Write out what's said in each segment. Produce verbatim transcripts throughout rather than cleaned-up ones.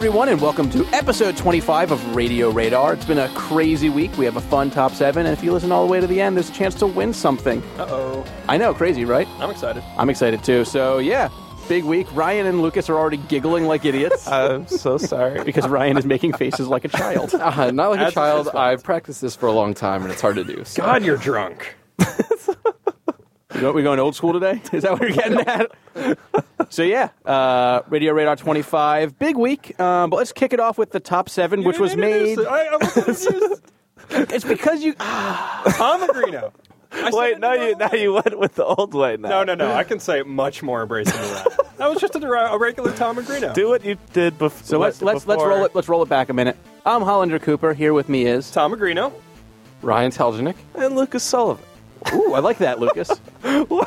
everyone, and welcome to episode twenty-five of Radio Radar. It's been a crazy week. We have a fun top seven, and if you listen all the way to the end, there's a chance to win something. Uh-oh. I know, crazy, right? I'm excited. I'm excited, too. So, yeah, big week. Ryan and Lucas are already giggling like idiots. I'm so sorry. Because Ryan is making faces like a child. Uh, not like As a child. is I've practiced this for a long time, and it's hard to do. So. God, you're drunk. You know, we going old school today? Is that what you're getting at? So, yeah, uh, Radio Radar twenty-five. Big week, um, but let's kick it off with the top seven, You which was made... I, I was It's because you... Tom Agrino. I said Wait, it now the you wrong now way. you went with the old way now. No, no, no. I can say it much more embracing than that. That was just a, a regular Tom Agrino. Do what you did bef- So let's let's let's before. roll it let's roll it back a minute. I'm Hollander Cooper. Here with me is Tom Agrino. Ryan Telgenik. And Lucas Sullivan. Ooh, I like that, Lucas. Ryan,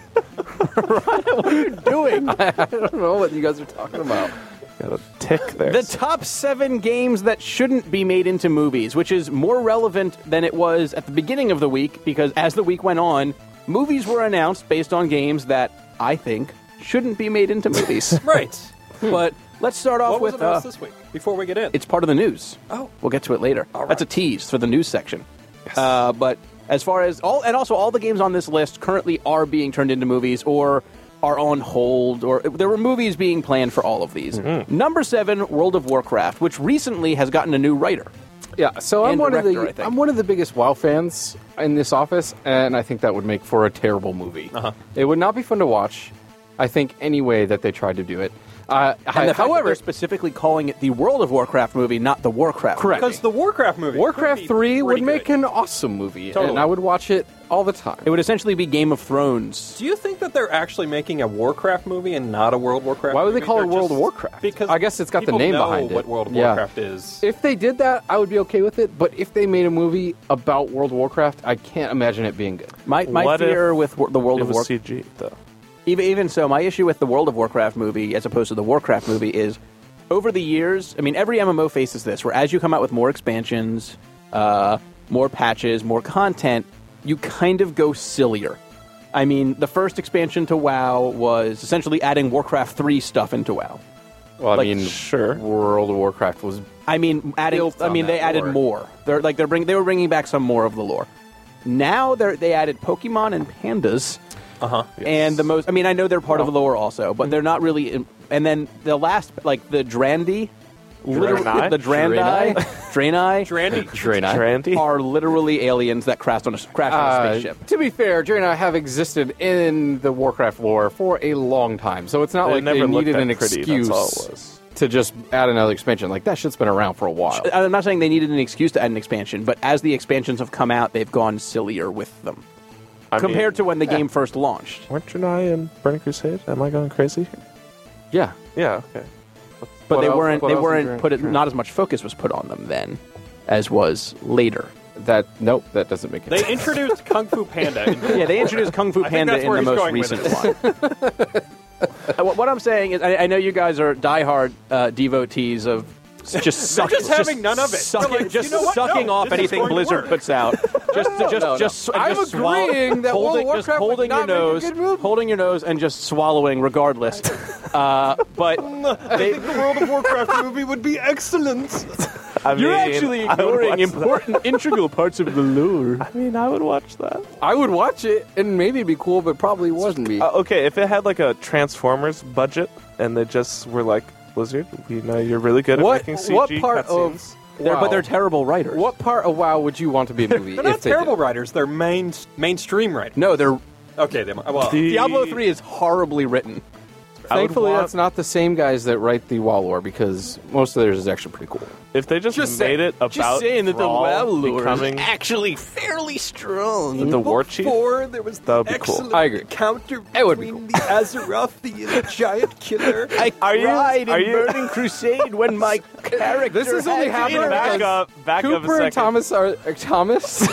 what are you doing? I don't know what you guys are talking about. Got a tick there. The top seven games that shouldn't be made into movies, which is more relevant than it was at the beginning of the week, because as the week went on, movies were announced based on games that I think shouldn't be made into movies. Right. But let's start off What was with announced uh, this week? Before we get in. it's part of the news. Oh. We'll get to it later. All right. That's a tease for the news section. Uh, but as far as all, and also all the games on this list currently are being turned into movies or are on hold, or there were movies being planned for all of these. Mm-hmm. Number seven, World of Warcraft, which recently has gotten a new writer. Yeah, so I'm And one of director, I the think. I'm one of the biggest WoW fans in this office, and I think that would make for a terrible movie. Uh-huh. It would not be fun to watch. I think any way that they tried to do it. Uh, And the fact that however, they're specifically calling it the World of Warcraft movie, not the Warcraft Correct. movie. Because the Warcraft movie. Warcraft could be three would pretty make good. an awesome movie, Totally. and I would watch it all the time. It would essentially be Game of Thrones. Do you think that they're actually making a Warcraft movie and not a World of Warcraft Why would they movie? call it They're World just- of Warcraft? Because I guess it's got the people name know behind it. what World of Yeah. Warcraft is. If they did that, I would be okay with it. But if they made a movie about World of Warcraft, I can't imagine it being good. My, my What fear if with Wor- the World It of was Warcraft... C G, though. Even, even so, my issue with the World of Warcraft movie, as opposed to the Warcraft movie, is over the years, I mean, every M M O faces this, where as you come out with more expansions, uh, more patches, more content, you kind of go sillier. I mean, the first expansion to WoW was essentially adding Warcraft three stuff into WoW. Well, I Like, mean, sure. World of Warcraft was I mean, adding. Built I on mean, they that added lore. more. They're like they're bring, They were bringing back some more of the lore. Now they they added Pokemon and pandas. Uh-huh. And the most, I mean, I know they're part of the lore also, but they're not really. In, and then the last, like the Drandy, literally, Draenei? the Draenei, Draenei, Drandy. Draenei. Trandy? are literally aliens that crashed on a crashed on a Uh, spaceship. to be fair, Draenei have existed in the Warcraft lore for a long time, so it's not They like never they looked needed that an pretty, excuse that's all it was. to just add another expansion. Like, that shit's been around for a while. I'm not saying they needed an excuse to add an expansion, but as the expansions have come out, they've gone sillier with them I compared mean, to when the game first launched. weren't Draenei in Burning Crusade? Am I going crazy? Yeah. Yeah, okay. But What they else- weren't. what They else is weren't Dran- put. It, Dran- not as much focus was put on them then, as was later. That, nope, that doesn't make any They sense. introduced Kung Fu Panda. in- Yeah, they introduced Kung Fu I think Panda that's in where the he's most going with recent one. Uh, what, what I'm saying is, I, I know you guys are diehard uh, devotees of s- just sucking, just having none of it. sucking, They're like, just you know what? sucking No, off this is anything going to Blizzard work. puts out. Just, just, no, no. just, and I'm just swallow- agreeing that World of holding, just Warcraft would holding your not make a nose, good movie. holding your nose, and just swallowing regardless. Uh, but they, the World of Warcraft movie would be excellent. I you're mean, actually I would ignoring watch important, integral parts of the lore. that. I mean, I would watch that. I would watch it, and maybe it'd be cool, but probably wouldn't be. Uh, okay, if it had like a Transformers budget and they just were like, Blizzard, we know you're really good at What- making C G what part cutscenes. of- They're, Wow. But they're terrible writers. What part of WoW would you want to be a movie? They're if not they terrible did? writers. They're main mainstream writers. No, they're Okay, they well. The- Diablo three is horribly written. I would Thankfully, want- that's not the same guys that write the WoW lore, because most of theirs is actually pretty cool. If they just, Just made say- it about just saying that the Thrall WoW lore becoming is actually fairly strong. the war chief, Four, there was That would be cool. excellent I agree. encounter It would be between the Azeroth, the giant killer. I Are you- cried are in you- Burning Crusade when my character This is only had to happening interact- back up, back up a Cooper second. and Thomas are uh, Thomas.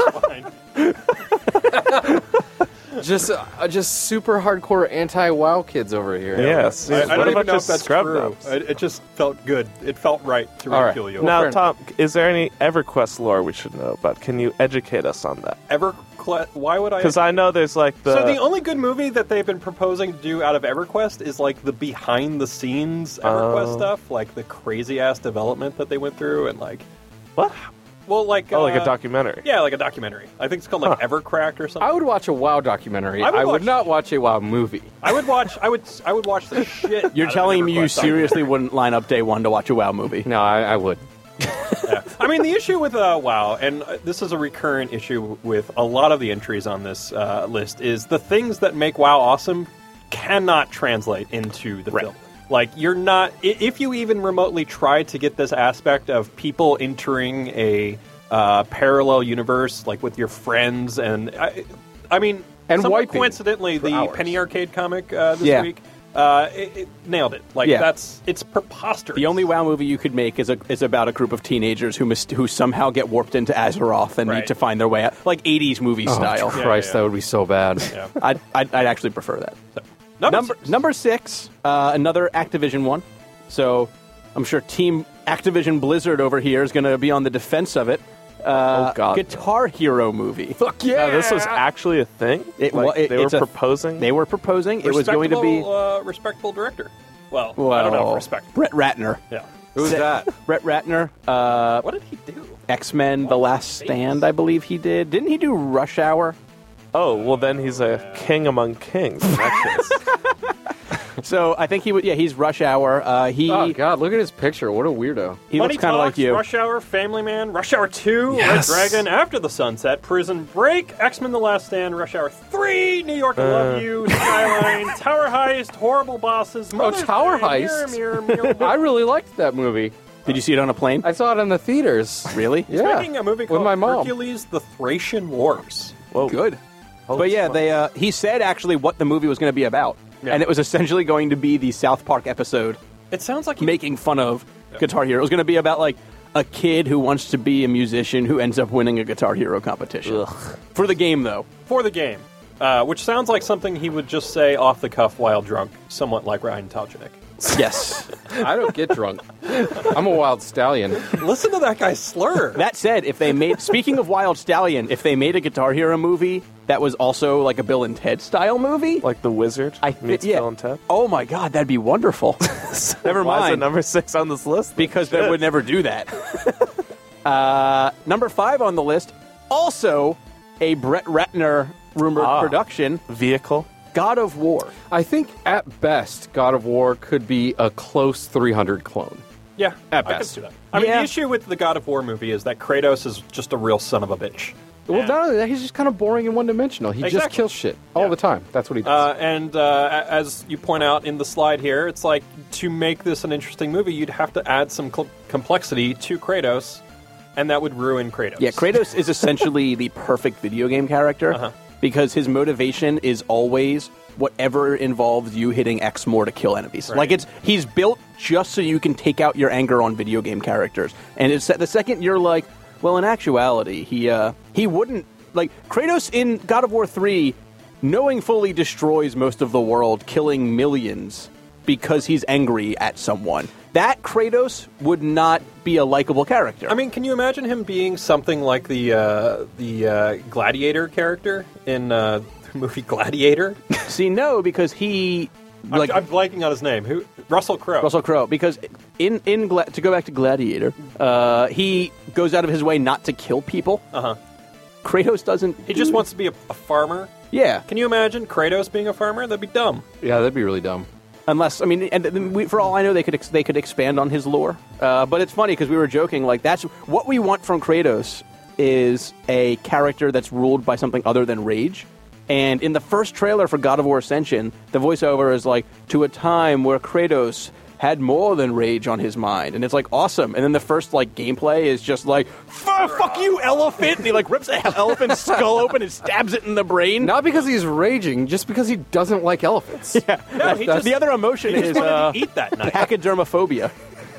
just, uh, just super hardcore anti-WoW kids over here. Yes. I, I What don't even about know if just that's scrub true. dumps? It, it just felt good. It felt right to All right. ridicule you. Well, Now, fair Tom, is there any EverQuest lore we should know about? Can you educate us on that? EverQuest EverQuest? Why would I? Because I know there's like the. So the only good movie that they've been proposing to do out of EverQuest is like the behind-the-scenes EverQuest Oh. stuff, like the crazy-ass development that they went through, and like, what? well, like Oh, like uh, a documentary. Yeah, like a documentary. I think it's called like Huh. Evercracked or something. I would watch a WoW documentary. I I would would, watch- not watch a WoW movie. I would watch. I would. I would watch the shit. You're out of telling me you EverQuest seriously wouldn't line up day one to watch a WoW movie? No, I, I would. Yeah. I mean, the issue with uh, WoW, and uh, this is a recurrent issue with a lot of the entries on this uh, list, is the things that make WoW awesome cannot translate into the Right. film. Like, you're not... i- If you even remotely try to get this aspect of people entering a uh, parallel universe, like with your friends, and... I, I mean, And somewhat wiping coincidentally, for the hours. Penny Arcade comic uh, this Yeah. week, uh, it, it nailed it. Like, Yeah. that's... It's preposterous. The only WoW movie you could make is a, is about a group of teenagers who must, who somehow get warped into Azeroth and Right. need to find their way out, like eighties movie Oh, style. Christ, yeah. that would be so bad. Yeah. I'd, I'd, I'd actually prefer that. Number, Number six. number six, uh, another Activision one. So I'm sure Team Activision Blizzard over here is going to be on the defense of it. Uh, Oh, God. Guitar Hero movie. Fuck yeah! Now, this was actually a thing. It like, wa- it- they were it's a- proposing. They were proposing it was going to be. Respectable, uh, respectable director. Well, Well, I don't know if respect. Brett Ratner. Yeah. Who's that? Brett Ratner. Uh, What did he do? X Men: The Last Stand, I believe he did. Didn't he do Rush Hour? Oh, well, then he's a king among kings. In that case. So I think he would. Yeah, he's Rush Hour. Uh, he Oh God, look at his picture. What a weirdo. he Money looks kind of like Talks, you. Rush Hour, Family Man, Rush Hour two, Yes. Red Dragon, After the Sunset, Prison Break, X-Men: The Last Stand, Rush Hour three, New York, I Love You, Skyline, Tower Heist, Horrible Bosses, Mother's Tower Day, Heist? Mirror, Mirror, Mirror. I really liked that movie. Did you see it on a plane? I saw it in the theaters. Really? Yeah, Making a movie with called my mom. Hercules: The Thracian Wars. Whoa. Good. Holy But yeah, smokes. they uh, he said actually what the movie was going to be about, Yeah. and it was essentially going to be the South Park episode It sounds like he, making fun of Guitar Hero. It was going to be about like a kid who wants to be a musician who ends up winning a Guitar Hero competition for the game, though. for the game, uh, which sounds like something he would just say off the cuff while drunk, somewhat like Ryan Taljenik. Yes. I don't get drunk. I'm a wild stallion. Listen to that guy slur. That said, if they made speaking of Wild Stallion, if they made a Guitar Hero movie that was also like a Bill and Ted style movie, Like the wizard I thi- meets yeah. Bill and Ted. Oh my God, that'd be wonderful. Never Why is it mind. number six on this list? Because they would never do that. uh, number five on the list, also a Brett Ratner rumored Ah. production, Vehicle. God of War. I think at best, God of War could be a close three hundred clone. Yeah, At I can best. see that. I mean, Yeah. the issue with the God of War movie is that Kratos is just a real son of a bitch. Well, And- not only that, he's just kind of boring and one-dimensional. He just Exactly. kills shit all Yeah. the time. That's what he does. Uh, and uh, a- as you point out in the slide here, it's like to make this an interesting movie, you'd have to add some cl- complexity to Kratos, and that would ruin Kratos. Yeah, Kratos is essentially the perfect video game character Uh-huh. because his motivation is always whatever involves you hitting X more to kill enemies. Right. Like it's he's built just so you can take out your anger on video game characters. And it's the second you're like, well, in actuality, he uh, he wouldn't like Kratos in God of War three, knowing fully destroys most of the world, killing millions because he's angry at someone. That Kratos would not be a likable character. I mean, can you imagine him being something like the uh, the uh, Gladiator character in uh, the movie Gladiator? See, no, because he like I'm, I'm blanking on his name. Who? Russell Crowe. Russell Crowe. Because in in Gla- to go back to Gladiator, uh, he goes out of his way not to kill people. Uh huh. Kratos doesn't. He just wants to be a, a farmer. Yeah, Can you imagine Kratos being a farmer? That'd be dumb. yeah, that'd be really dumb. unless I mean, and and we, for all I know, they could ex- they could expand on his lore. Uh, but it's funny because we were joking. Like that's what we want from Kratos is a character that's ruled by something other than rage. And in the first trailer for God of War Ascension, the voiceover is like, to a time where Kratos had more than rage on his mind. And it's like, awesome. And then the first like gameplay is just like, fuck, fuck you, elephant. And he like rips an elephant's skull open and stabs it in the brain. Not because he's raging, just because he doesn't like elephants. Yeah. No, he just- the other emotion He just is wanted uh, to eat that night. pachydermophobia.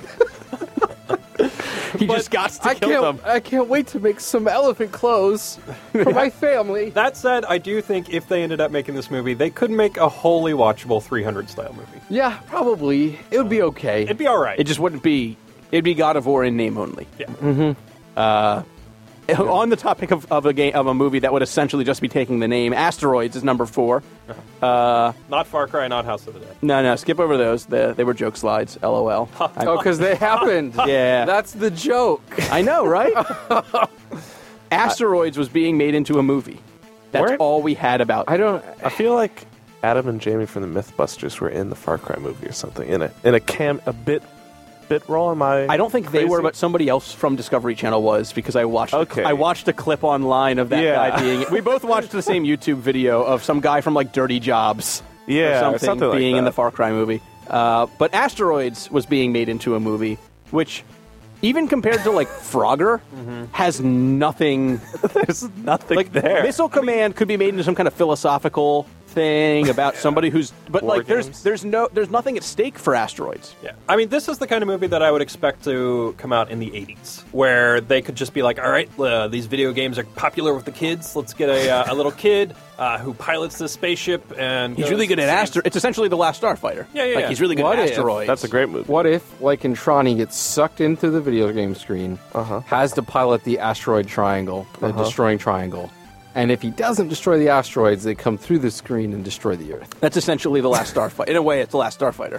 He just got to I kill can't. them. I can't wait to make some elephant clothes for my family. That said, I do think if they ended up making this movie, they could make a wholly watchable three hundred style movie. Yeah, probably it would be okay. It'd be all right. It just wouldn't be. It'd be God of War in name only. yeah. On the topic of, of a game of a movie that would essentially just be taking the name, Asteroids is number four. Uh, Not Far Cry, not House of the Dead. no, no, skip over those. The, they were joke slides. LOL. I, Oh, because they happened. Yeah. That's the joke. I know, right? Asteroids was being made into a movie. That's Weren't- all we had about. I don't. I feel like Adam and Jamie from the Mythbusters were in the Far Cry movie or something in a in a cam a bit bit role. Am I? I don't think they crazy? were, but somebody else from Discovery Channel was because I watched. Okay. I watched a clip online of that Yeah. guy being. We both watched the same YouTube video of some guy from like Dirty Jobs. Yeah, or or something, something like being in that. the Far Cry movie. Uh, but Asteroids was being made into a movie, which, even compared to like Frogger, has nothing. There's nothing Like there. Missile Command could be made into some kind of philosophical thing about somebody who's. But War like, there's games. there's no there's nothing at stake for Asteroids. Yeah, I mean, this is the kind of movie that I would expect to come out in the eighties, where they could just be like, all right, uh, these video games are popular with the kids. Let's get a, uh, a little kid uh, who pilots this spaceship, and He's goes really good at and sees- asteroids. It's essentially the Last Starfighter. Yeah, yeah, Like yeah. he's really good What at if- asteroids. That's a great movie. What if, like in Tron, he gets sucked into the video game screen, Uh-huh. has to pilot the asteroid triangle, the Uh-huh. destroying triangle, and if he doesn't destroy the asteroids, they come through the screen and destroy the Earth. That's essentially the Last Starfighter. In a way, it's the Last Starfighter.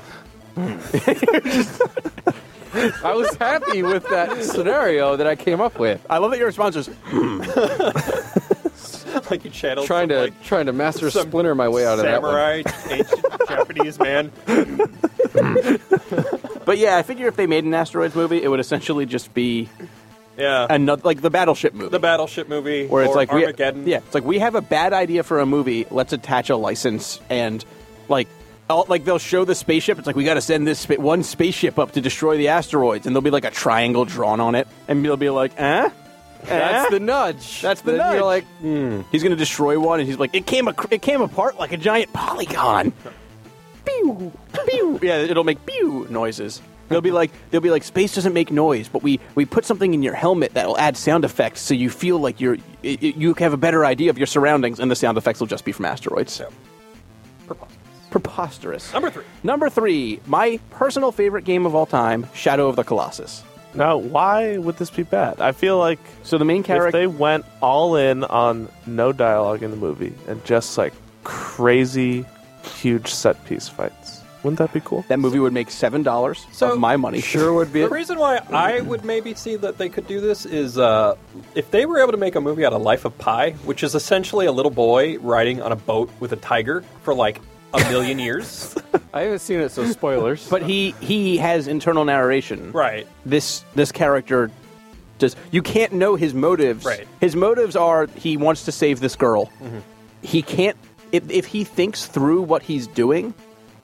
I was happy with that scenario that I came up with. I love that your response is, like you channeled Trying some, to like, trying to master some splinter my way out of that one. samurai, ancient Japanese man. but yeah, I figure if they made an asteroids movie, it would essentially just be Yeah, another, like the Battleship movie. the battleship movie, where it's or like, we, Armageddon. yeah, it's like we have a bad idea for a movie. Let's attach a license and like, all, like they'll show the spaceship. It's like we got to send this spa- one spaceship up to destroy the asteroids, and there'll be like a triangle drawn on it, and they'll be like, eh. That's Eh? the nudge. That's the Then nudge. You're like, hmm. He's going to destroy one, and he's like, it came, ac- it came apart like a giant polygon. Pew, pew. Yeah, it'll make pew noises. They'll be like, they'll be like, space doesn't make noise, but we, we put something in your helmet that will add sound effects, so you feel like you're, y- y- you have a better idea of your surroundings, and the sound effects will just be from asteroids. So, preposterous. Preposterous. Number three. Number three, my personal favorite game of all time, Shadow of the Colossus. Now, why would this be bad? I feel like So the main if character, they went all in on no dialogue in the movie and just like crazy, huge set piece fights, wouldn't that be cool? that movie would make seven dollars So- of my money. Sure would be. The reason why I would maybe see that they could do this is uh, if they were able to make a movie out of Life of Pi, which is essentially a little boy riding on a boat with a tiger for like a million years. I haven't seen it, so spoilers. But he he has internal narration. Right. This this character does. You can't know his motives. Right. His motives are he wants to save this girl. Mm-hmm. He can't. If if he thinks through what he's doing,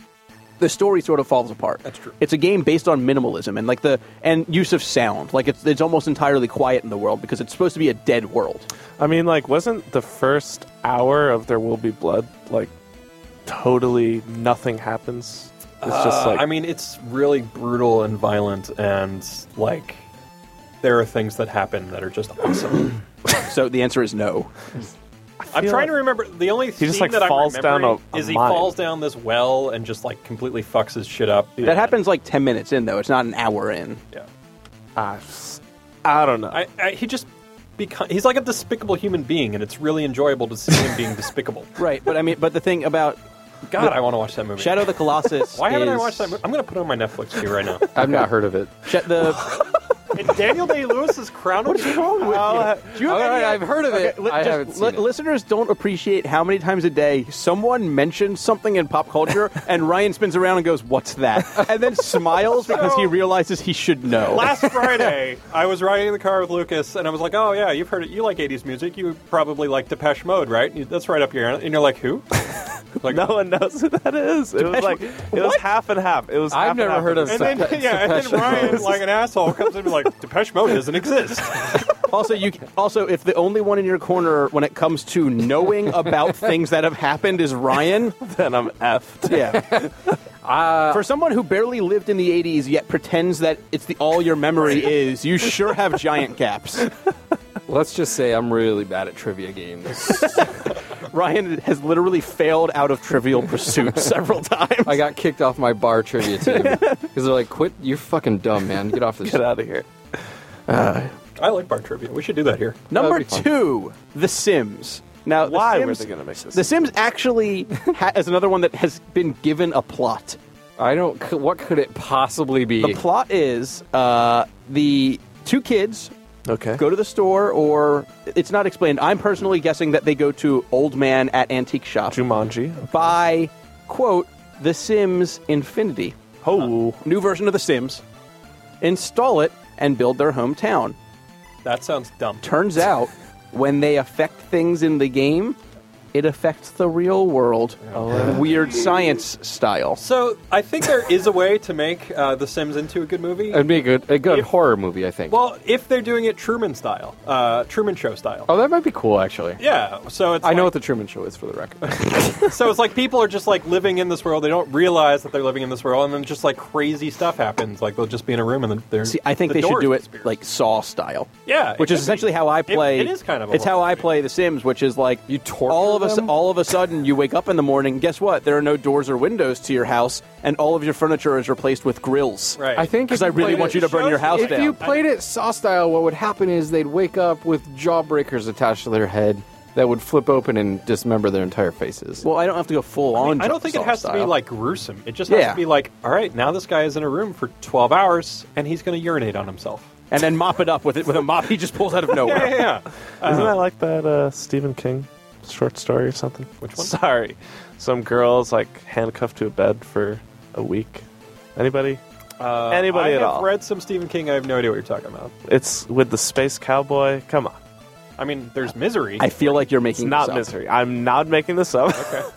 the story sort of falls apart. That's true. It's a game based on minimalism and like the and use of sound. Like it's it's almost entirely quiet in the world because it's supposed to be a dead world. I mean, like, wasn't the first hour of There Will Be Blood like totally nothing happens? It's just Uh, like I mean, it's really brutal and violent, and like there are things that happen that are just awesome. So the answer is no. I'm feel trying to like remember the only he just, scene like, that falls I'm down remembering a- a is he mine. falls down this well and just like completely fucks his shit up. That happens like ten minutes in though. It's not an hour in. Yeah. ah, s- I don't know. I, I, he just become he's like a despicable human being, and it's really enjoyable to see him being despicable. Right. But I mean, but the thing about God, I want to watch that movie. Shadow of the Colossus. Why haven't I is- watched that movie? I'm going to put it on my Netflix queue right now. I've not heard of it. Sh- the And Daniel Day-Lewis is crowned. What's wrong with you? Do you have All right, any- I've heard of it. li- I just haven't seen li- it. Listeners don't appreciate how many times a day someone mentions something in pop culture, and Ryan spins around and goes, "What's that?" and then smiles because he realizes he should know. Last Friday, I was riding in the car with Lucas, and I was like, "Oh yeah, you've heard it. You like eighties music. You probably like Depeche Mode, right? You- That's right up your alley." And you're like, "Who?" Like, no one knows who that is. It was like it was half and half. It was. I've half never and half heard of And then, Depeche- yeah, and then Depeche Ryan, Mode. like an asshole, comes in and be like, Depeche Mode doesn't exist. Also, you also if the only one in your corner when it comes to knowing about things that have happened is Ryan, Then I'm effed. yeah. Uh, For someone who barely lived in the eighties yet pretends that it's the all your memory is, you sure have giant gaps. let's just say I'm really bad at trivia games. Ryan has literally failed out of Trivial Pursuit several times. I got kicked off my bar trivia team because they're like, "Quit! You're fucking dumb, man. Get off this." Get out of here. God, I like bar trivia. We should do that here. Number be fun. two, The Sims. Now, The Why Sims, were they going to make this? The Sims actually ha- is another one that has been given a plot. I don't. c- What could it possibly be? The plot is uh, the two kids Okay. go to the store, or it's not explained. I'm personally guessing that they go to Old Man at Antique Shop, Jumanji. buy, quote, The Sims Infinity, Oh. new version of The Sims, install it, and build their hometown. That sounds dumb. Turns out, when they affect things in the game, it affects the real world. Weird science style. So I think there is a way to make uh, The Sims into a good movie. It'd be a good, a good If- horror movie, I think. Well, if they're doing it Truman style, uh, Truman Show style. oh, that might be cool, actually. Yeah, so it's I know like, what the Truman Show is, for the record. so it's like people are just like living in this world. They don't realize that they're living in this world, and then just like crazy stuff happens. Like they'll just be in a room and then they're. See, I think the they should doors do it disappear. like Saw style. Yeah, it which is could essentially be. how I It- play. it is kind of a It's how horror I movie. play The Sims, which is like You torture all of a su- them? all of a sudden you wake up in the morning. Guess what? There are no doors or windows to your house, and all of your furniture is replaced with grills. Right. I think Because if I you really played want it- you to burn your house If down. you played it Saw style, what would happen is they'd wake up with jawbreakers attached to their head that would flip open and dismember their entire faces. Well, I don't have to go full on. I don't think it Saw has to be style. like gruesome. It just has Yeah. to be like, all right, now this guy is in a room for twelve hours and he's going to urinate on himself. and then mop it up with it with a mop he just pulls out of nowhere. Yeah, yeah, yeah. Isn't that like that uh, Stephen King short story or something? Which one? Sorry. Some girl's like handcuffed to a bed for a week. Anybody? Uh, Anybody I at have all? read some Stephen King. I have no idea what you're talking about. It's with the space cowboy. Come on. I mean, there's Misery. I feel like you're It's making not this up. misery. I'm not making this up.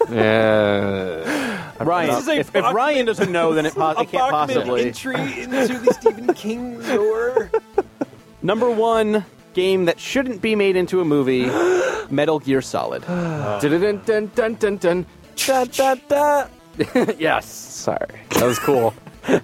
yeah. Ryan, This is a if, if Bachman- Ryan doesn't know, then it, po- a it can't Bachman possibly. entry into the Stephen King lore. Number one game that shouldn't be made into a movie: Metal Gear Solid. Dun dun dun dun dun. Da, da, da. Yes, Sorry. that was cool.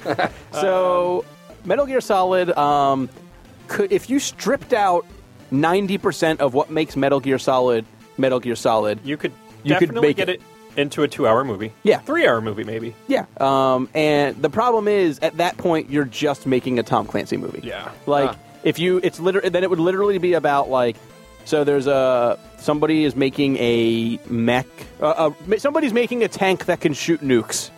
So, Metal Gear Solid, um, could if you stripped out ninety percent of what makes Metal Gear Solid Metal Gear Solid, You could You could definitely make get it. it. into a two-hour movie. Yeah. Three-hour movie, maybe. yeah. Um, and the problem is, at that point, you're just making a Tom Clancy movie. Yeah. Like, Huh. if you, it's literally, then it would literally be about like, so there's a somebody is making a mech, uh, uh, somebody's making a tank that can shoot nukes.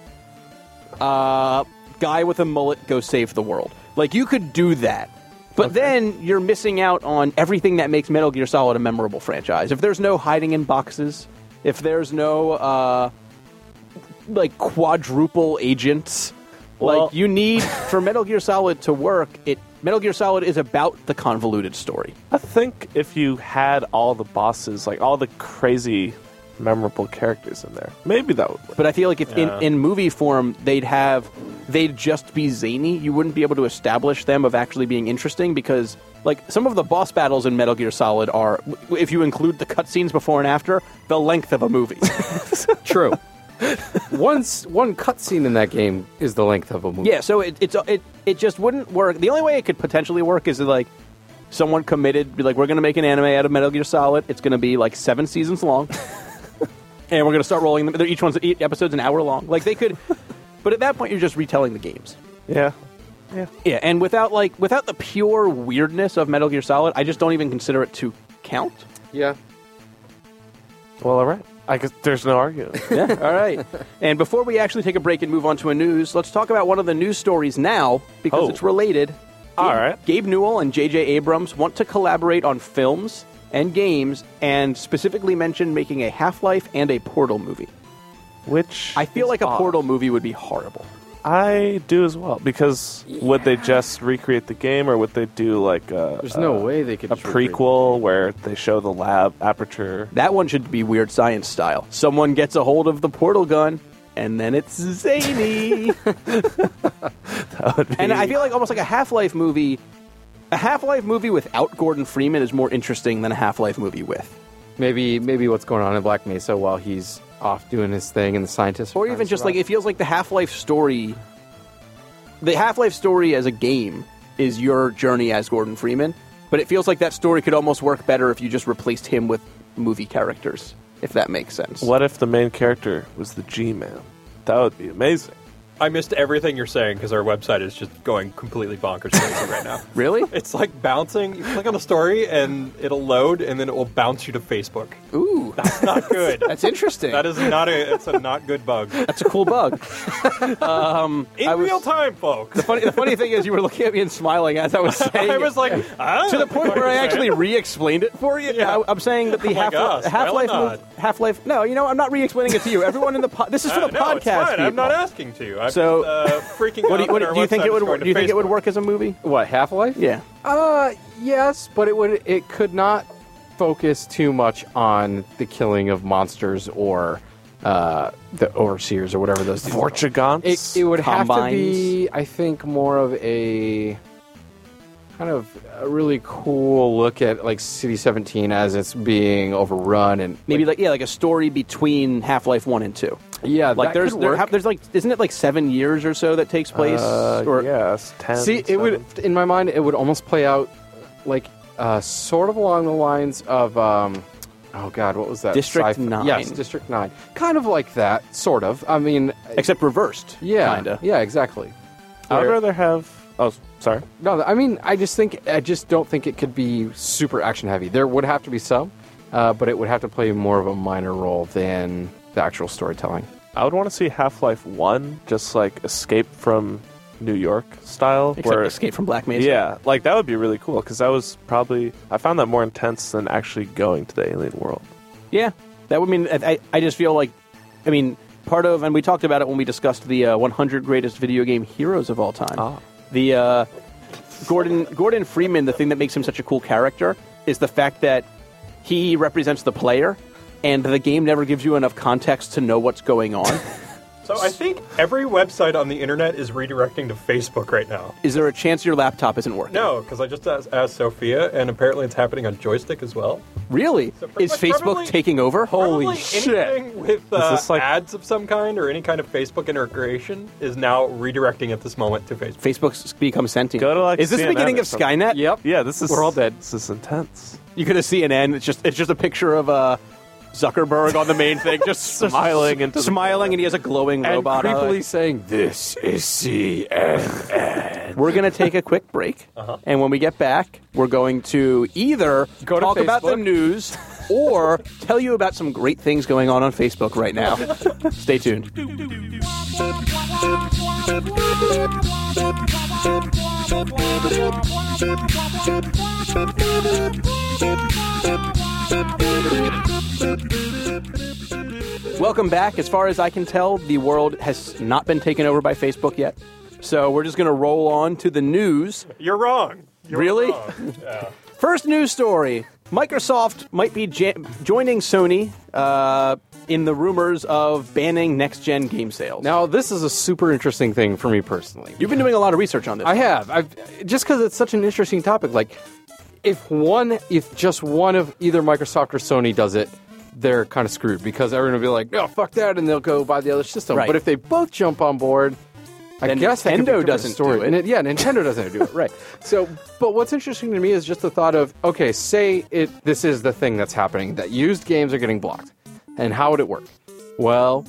Uh, guy with a mullet go save the world. Like, you could do that. But then you're missing out on everything that makes Metal Gear Solid a memorable franchise. If there's no hiding in boxes, if there's no uh, like quadruple agents, Well- like you need for Metal Gear Solid to work, it Metal Gear Solid is about the convoluted story. I think if you had all the bosses, like all the crazy, memorable characters in there, maybe that would work. But I feel like if Yeah. in, in movie form they'd have they'd just be zany, you wouldn't be able to establish them of actually being interesting because like some of the boss battles in Metal Gear Solid are, w- if you include the cutscenes before and after, the length of a movie. True. Once one cutscene in that game is the length of a movie. Yeah, so it, it's it it just wouldn't work. The only way it could potentially work is that, like someone committed, be like, we're going to make an anime out of Metal Gear Solid. It's going to be like seven seasons long, and we're going to start rolling them. They're- Each one's each episode's an hour long. Like they could, but at that point, you're just retelling the games. Yeah. Yeah. Yeah, and without like without the pure weirdness of Metal Gear Solid, I just don't even consider it to count. Yeah. Well, all right. I guess there's no argument. Yeah, all right. And before we actually take a break and move on to a news, let's talk about one of the news stories now because Oh. it's related. All Gabe- right. Gabe Newell and J J Abrams want to collaborate on films and games, and specifically mentioned making a Half-Life and a Portal movie. Which I feel is like a odd. Portal movie would be horrible. I do as well because would they just recreate the game or would they do like a, There's no a- way they could a just recreate prequel where they show the lab aperture? That one should be Weird Science style. Someone gets a hold of the portal gun, and then it's zany. That would be And I feel like almost like a Half-Life movie. A Half-Life movie without Gordon Freeman is more interesting than a Half-Life movie with. Maybe maybe what's going on in Black Mesa while he's off doing his thing and the scientists. are Or trying even to just like survive. it feels like the Half-Life story. The Half-Life story as a game is your journey as Gordon Freeman, but it feels like that story could almost work better if you just replaced him with movie characters, if that makes sense. What if the main character was the G-Man? That would be amazing. I missed everything you're saying because our website is just going completely bonkers crazy right now. Really? It's like bouncing. You click on a story and it'll load, and then it will bounce you to Facebook. Ooh, That's not good. that's interesting. That is not a. It's a not good bug. That's a cool bug. um, In I was- real time, folks. The funny, the funny thing is, you were looking at me and smiling as I was saying I it. was like, ah, to the point where I actually re-explained it for you. Yeah. I, I'm saying that the I'm like, Half ah, Half Life smile nod. Half Life. No, you know, I'm not re-explaining it to you. Everyone in the po- this is for Uh, the no, podcast. it's fine. I'm people. not asking to. I'm So- just, uh, freaking What do out you, what, that our do you think website it is would? going Do you to think it would Facebook. work as a movie? What, Half-Life? Yeah. Uh, yes, but it would. It could not focus too much on the killing of monsters or uh, the overseers or whatever those things are. Vortigons? It, it would have to Combines. be, I think, more of a kind of a really cool look at like City seventeen as it's being overrun and Maybe like yeah, like a story between Half Life One and Two. yeah, Like that there's could there, work. ha- there's like isn't it like seven years or so that takes place? Uh, or yes, ten. See, it would in my mind it would almost play out like uh, sort of along the lines of um, oh god, what was that? District Sci-fi- nine. Yes, District Nine. Kind of like that, sort of. I mean, except reversed. yeah, kinda. yeah, exactly. I would Where- rather have. Oh, sorry. No, I mean, I just think I just don't think it could be super action heavy. There would have to be some, uh, but it would have to play more of a minor role than the actual storytelling. I would want to see Half-Life One just like escape from New York style, Except where Escape from Black Mesa. yeah, like that would be really cool because that was probably I found that more intense than actually going to the alien world. Yeah, that would mean I, I just feel like, I mean, part of, and we talked about it when we discussed the uh, one hundred greatest video game heroes of all time. Ah. The uh, Gordon Gordon Freeman, the thing that makes him such a cool character is the fact that he represents the player, and the game never gives you enough context to know what's going on. So I think every website on the internet is redirecting to Facebook right now. Is there a chance your laptop isn't working? No, because I just asked, asked Sophia, and apparently it's happening on joystick as well. Really? So pretty Is much Facebook probably- taking over? Probably Holy shit. anything with uh, this like- ads of some kind or any kind of Facebook integration is now redirecting at this moment to Facebook. Facebook's become sentient. Go to, like, is this C the N N beginning or of something. Skynet? Yep. Yeah, this is We're all dead. This is intense. You could have C N N. It's just it's just a picture of uh, Zuckerberg on the main thing, just Smiling into the smiling, and he has a glowing And robot. eye. creepily saying, "This is C N N." We're going to take a quick break, Uh-huh. and when we get back, we're going to either Go to talk about the Facebook. news or tell you about some great things going on on Facebook right now. Stay tuned. Welcome back. As far as I can tell, the world has not been taken over by Facebook yet. So we're just going to roll on to the news. You're wrong. You're Really? wrong. Yeah. First news story. Microsoft might be ja- joining Sony uh, in the rumors of banning next-gen game sales. Now, this is a super interesting thing for me personally. You've been doing a lot of research on this. I have. I've just because it's such an interesting topic. Like, if one, if just one of either Microsoft or Sony does it, they're kind of screwed because everyone will be like, "No, fuck that," and they'll go buy the other system. Right. But if they both jump on board, I Then guess that could be a Nintendo different doesn't story. do it. And it, yeah, Nintendo doesn't do it, right? So, but what's interesting to me is just the thought of, okay, say it. This is the thing that's happening that used games are getting blocked, and how would it work? Well,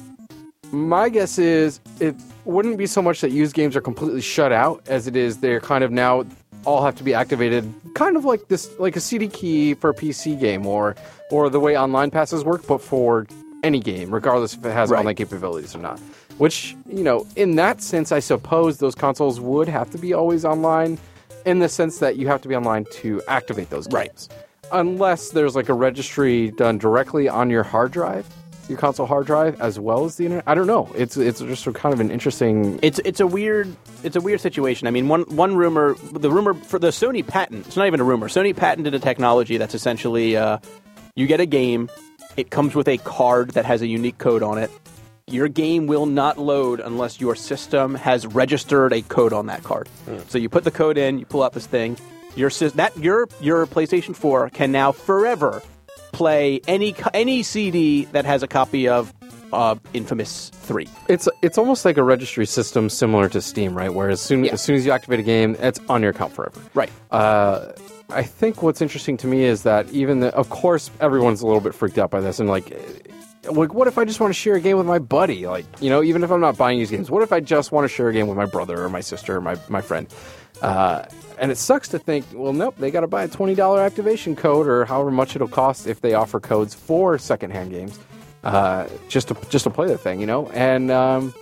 my guess is it wouldn't be so much that used games are completely shut out as it is they're kind of now all have to be activated, kind of like this, like a C D key for a P C game, or or the way online passes work, but for any game, regardless if it has Right. online capabilities or not. Which, you know, in that sense, I suppose those consoles would have to be always online, in the sense that you have to be online to activate those games. Right. Unless there's like a registry done directly on your hard drive, your console hard drive, as well as the internet. I don't know. It's it's just a kind of an interesting. It's it's a weird it's a weird situation. I mean, one one rumor, the rumor for the Sony patent. It's not even a rumor. Sony patented a technology that's essentially uh, you get a game, it comes with a card that has a unique code on it. Your game will not load unless your system has registered a code on that card. So you put the code in, you pull out this thing. Your sys- that your your PlayStation four can now forever play any co- any C D that has a copy of uh, Infamous three. It's it's almost like a registry system similar to Steam, right? Where as soon Yeah. as soon as you activate a game, it's on your account forever. Right. Uh, I think what's interesting to me is that even the, of course, everyone's a little bit freaked out by this, and like, like, what if I just want to share a game with my buddy? Like, you know, even if I'm not buying used games, what if I just want to share a game with my brother or my sister or my, my friend? Uh, and it sucks to think, well, nope, they got to buy a twenty dollars activation code or however much it'll cost if they offer codes for secondhand games, uh, just to just to play the thing, you know? And um,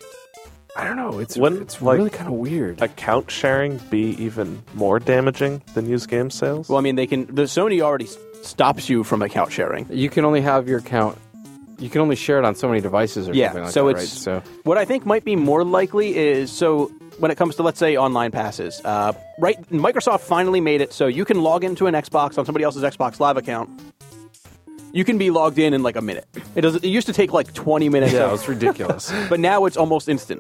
I don't know, it's Wouldn't, it's like, really kind of weird. Account sharing be even more damaging than used game sales? Well, I mean, they can. The Sony already s- stops you from account sharing. You can only have your account. You can only share it on so many devices or Yeah, something like so that, it's right? So what I think might be more likely is so when it comes to, let's say, online passes, uh, right? Microsoft finally made it so you can log into an Xbox on somebody else's Xbox Live account. You can be logged in in like a minute. It does. It used to take like twenty minutes. yeah, of- it was ridiculous. but now it's almost instant.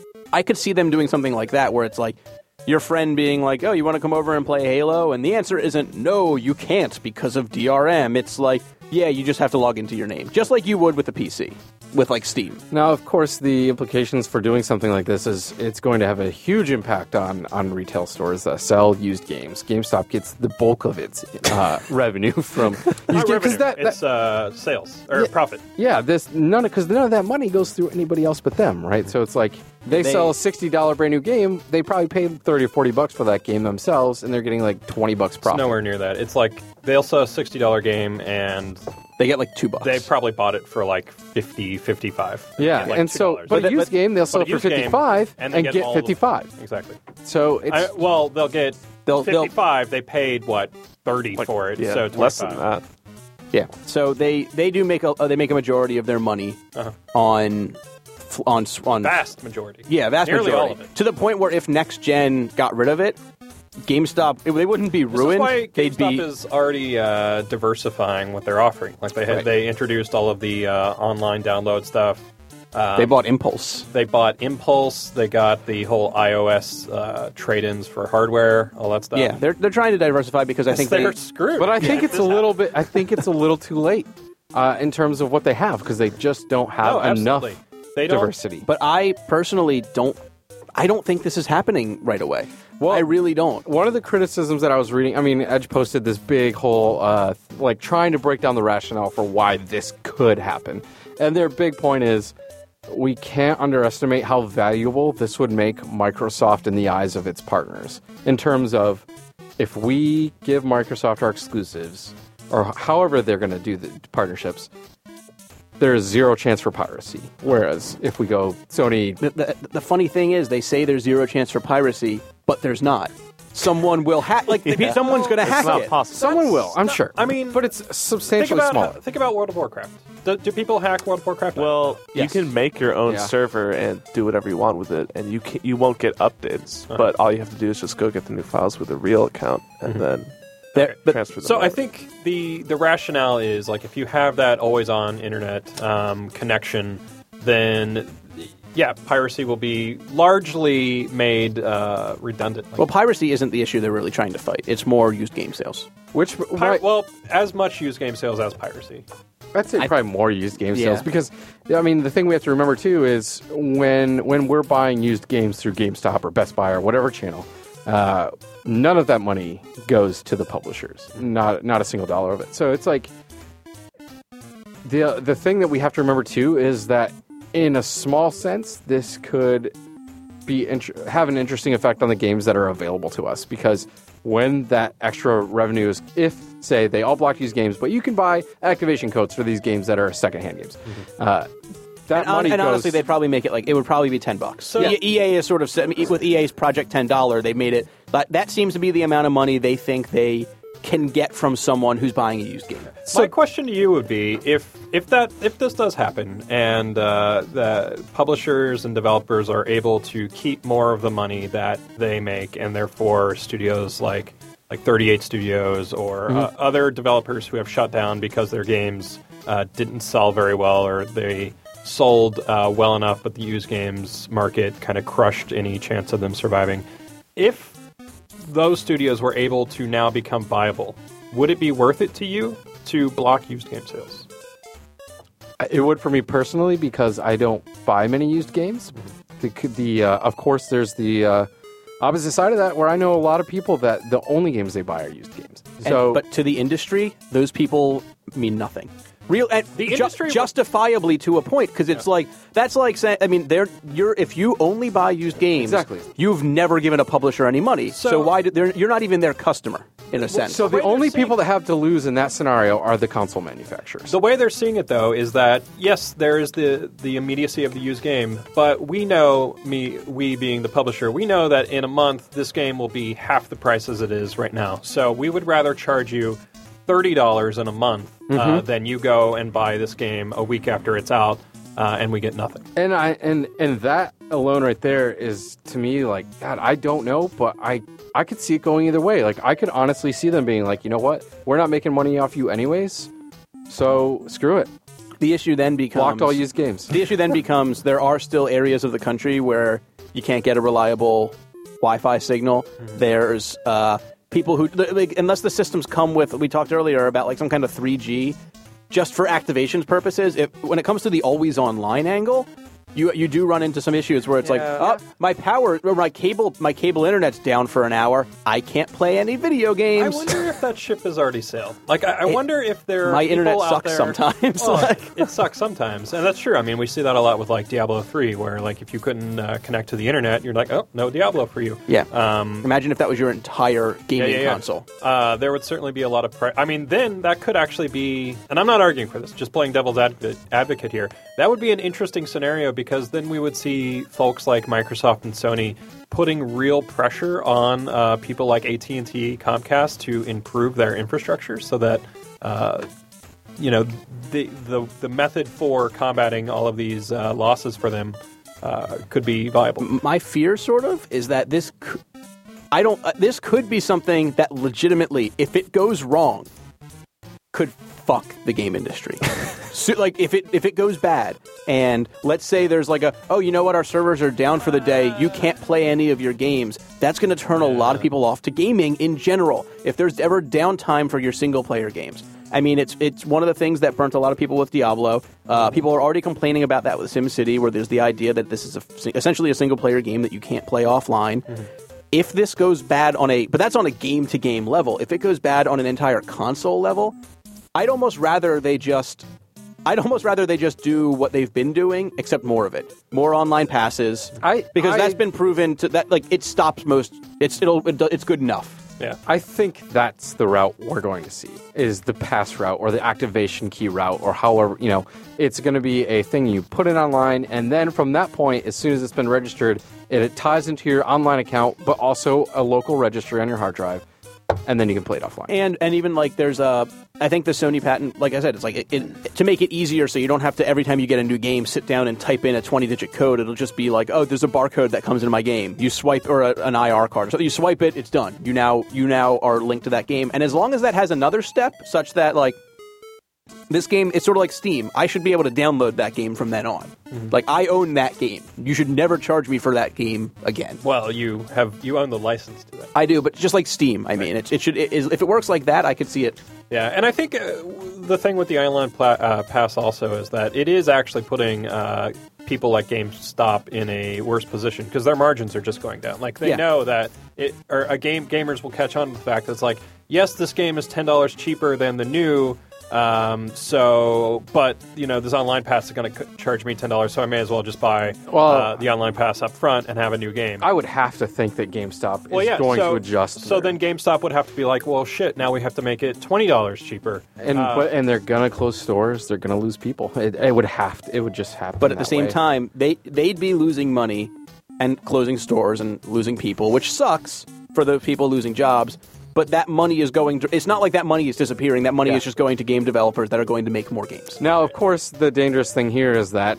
I could see them doing something like that where it's like your friend being like, oh, you want to come over and play Halo? And the answer isn't, no, you can't because of D R M. It's like, yeah, you just have to log into your name, just like you would with a P C, with like Steam. Now, of course, the implications for doing something like this is it's going to have a huge impact on, on retail stores that sell used games. GameStop gets the bulk of its uh, revenue from used Not games. 'cause revenue, that- that- it's uh, sales or Yeah. profit. Yeah, this none because none of that money goes through anybody else but them, right? So it's like they, They- sell a sixty dollar brand new game, they probably paid thirty or forty bucks for that game themselves, and they're getting like twenty bucks It's profit. nowhere near that. It's like they'll sell a sixty dollars game and They get like two bucks. they probably bought it for like fifty, fifty-five. Yeah, Get, like, and so two dollars. but, But- a used but- game they'll but sell a it for used game, fifty five and and, they get get all the- fifty five. Exactly. So it's I, well, they'll get They'll- they'll- fifty-five. They paid what thirty for it. yeah, so less than twenty-five. that. yeah. So they, they do make a uh, they make a majority of their money Uh-huh. on on on Vast majority. yeah vast Nearly majority all of it. to the point where if next gen got rid of it, GameStop it, they wouldn't be This ruined. is why They'd GameStop be is already uh, diversifying what they're offering. Like they had, Right. they introduced all of the uh, online download stuff. Um, they bought Impulse. They bought Impulse. They got the whole iOS uh, trade-ins for hardware, all that stuff. Yeah, they're they're trying to diversify because I think they're they, screwed. But I think Yeah, it's a this little bit. I think it's a little too late uh, in terms of what they have because they just don't have No, enough absolutely. They don't- diversity. But I personally don't. I don't think this is happening right away. Well, I really don't. One of the criticisms that I was reading, I mean, Edge posted this big whole, uh, like, trying to break down the rationale for why this could happen. And their big point is we can't underestimate how valuable this would make Microsoft in the eyes of its partners. In terms of if we give Microsoft our exclusives, or however they're going to do the partnerships, there's zero chance for piracy. Whereas if we go Sony, The, the, the funny thing is, they say there's zero chance for piracy, but there's not. Someone will hack. Like someone's going to hack not it. possible. someone will, I'm sure. I mean, but it's think substantially about smaller. think about World of Warcraft. Do, do people hack World of Warcraft? Well, Yes. you can make your own Yeah. server and do whatever you want with it, and you can, you won't get updates. But all you have to do is just go get the new files with a real account, and then There- but transfer them. So I over. think the the rationale is like if you have that always on internet um, connection, then yeah, piracy will be largely made uh, redundant. Like, well, piracy isn't the issue they're really trying to fight. It's more used game sales. Which Pir- right, well, as much used game sales as piracy. I'd say probably more used game Yeah. sales because I mean the thing we have to remember too is when when we're buying used games through GameStop or Best Buy or whatever channel, uh, none of that money goes to the publishers. Not not a single dollar of it. So it's like the the thing that we have to remember too is that in a small sense this could be int- have an interesting effect on the games that are available to us because when that extra revenue is, if say they all block used games, but you can buy activation codes for these games that are secondhand games, uh, that And, hon- money and goes. honestly, they'd probably make it like it would probably be ten bucks. So- E- E A is sort of set- I mean, with E A's Project Ten Dollar, they made it. But that seems to be the amount of money they think they can get from someone who's buying a used game. My question to you would be if if that if this does happen and uh, the publishers and developers are able to keep more of the money that they make, and therefore studios like like thirty-eight Studios or uh, other developers who have shut down because their games uh, didn't sell very well or they sold uh, well enough, but the used games market kind of crushed any chance of them surviving. If those studios were able to now become viable, would it be worth it to you to block used game sales? It would for me personally because I don't buy many used games. The, the uh, of course there's the uh, opposite side of that where I know a lot of people that the only games they buy are used games. And- So but to the industry, those people mean nothing. Real and The ju- industry- justifiably to a point, because it's like that's like saying, I mean, they're you're if you only buy used games, Exactly. you've never given a publisher any money. So, So- why do they're, you're not even their customer in a sense. So the way they're only seeing- people that have to lose in that scenario are the console manufacturers. The way they're seeing it, though, is that yes, there is the the immediacy of the used game, but we know, me, we being the publisher, we know that in a month this game will be half the price as it is right now. So we would rather charge you thirty dollars in a month uh, than you go and buy this game a week after it's out, uh, and we get nothing. And I and and that alone right there is to me like, God, I don't know, but I I could see it going either way. Like I could honestly see them being like, you know what, we're not making money off you anyways, so screw it. the issue then becomes Blocked all used games. The issue then becomes there are still areas of the country where you can't get a reliable Wi-Fi signal. Mm-hmm. There's uh, people who, like, unless the systems come with, we talked earlier about like some kind of three G, just for activations purposes. If when it comes to the always online angle, you you do run into some issues where it's Yeah. like, oh, my power or my cable my cable internet's down for an hour. I can't play any video I games. wonder if that ship has already sailed. Like, I, I wonder if there are my people internet out sucks there- sometimes, Well, like- it sucks sometimes, and that's true. I mean, we see that a lot with like Diablo three, where like if you couldn't uh, connect to the internet, you're like, oh, no Diablo for you. Yeah. Um, Imagine if that was your entire gaming yeah, yeah, yeah. console. Uh, there would certainly be a lot of. Pre- I mean, then that could actually be, and I'm not arguing for this, just playing devil's advocate, advocate here. That would be an interesting scenario because then we would see folks like Microsoft and Sony putting real pressure on uh, people like A T and T, Comcast to improve their infrastructure so that. Uh, you know, the, the the method for combating all of these uh, losses for them uh, could be viable. My fear, sort of, is that this. c- I don't. Uh, this could be something that legitimately, if it goes wrong, could fuck the game industry. So, like, if it if it goes bad, and let's say there's like a, oh, you know what, our servers are down for the day, you can't play any of your games. That's going to turn a lot of people off to gaming in general. If there's ever downtime for your single player games. I mean, it's it's one of the things that burnt a lot of people with Diablo. Uh, people are already complaining about that with SimCity, where there's the idea that this is a, essentially a single-player game that you can't play offline. Mm-hmm. If this goes bad on a... But that's on a game-to-game level. If it goes bad on an entire console level, I'd almost rather they just... I'd almost rather they just do what they've been doing, except more of it. More online passes. I- because I- that's been proven to... that like It stops most... It's it'll it, It's good enough. Yeah. I think that's the route we're going to see, is the pass route or the activation key route, or however, you know, it's going to be a thing you put it online, and then from that point, as soon as it's been registered, it, it ties into your online account, but also a local registry on your hard drive, and then you can play it offline. And and even like there's a, I think the Sony patent, like I said, it's like it, it, to make it easier so you don't have to every time you get a new game sit down and type in a twenty digit code. It'll just be like, oh, there's a barcode that comes into my game. You swipe or a, an I R card. So you swipe it, it's done. You now you now are linked to that game. And as long as that has another step, such that like this game, it's sort of like Steam. I should be able to download that game from then on. Mm-hmm. Like I own that game. You should never charge me for that game again. Well, you have you own the license to that. I do, but just like Steam, I mean, it, it should. It is, if it works like that, I could see it. Yeah, and I think uh, the thing with the online pla- uh, pass also is that it is actually putting uh, people like GameStop in a worse position because their margins are just going down. Like they Yeah. know that it, or a game gamers will catch on to the fact that it's like, yes, this game is ten dollars cheaper than the new. Um, so, but you know, this online pass is going to c- charge me ten dollars, so I may as well just buy Well- uh, the online pass up front and have a new game. I would have to think that GameStop is well, yeah, going so, to adjust. So their- then GameStop would have to be like, well, shit, now we have to make it twenty dollars cheaper. and Uh, but, and they're gonna close stores. They're gonna lose people. It, it would have to. It would just happen. But at the that same way. time, they they'd be losing money and closing stores and losing people, which sucks for the people losing jobs. But that money is going to, it's not like that money is disappearing. That money Yeah. is just going to game developers that are going to make more games. Now, of course, the dangerous thing here is that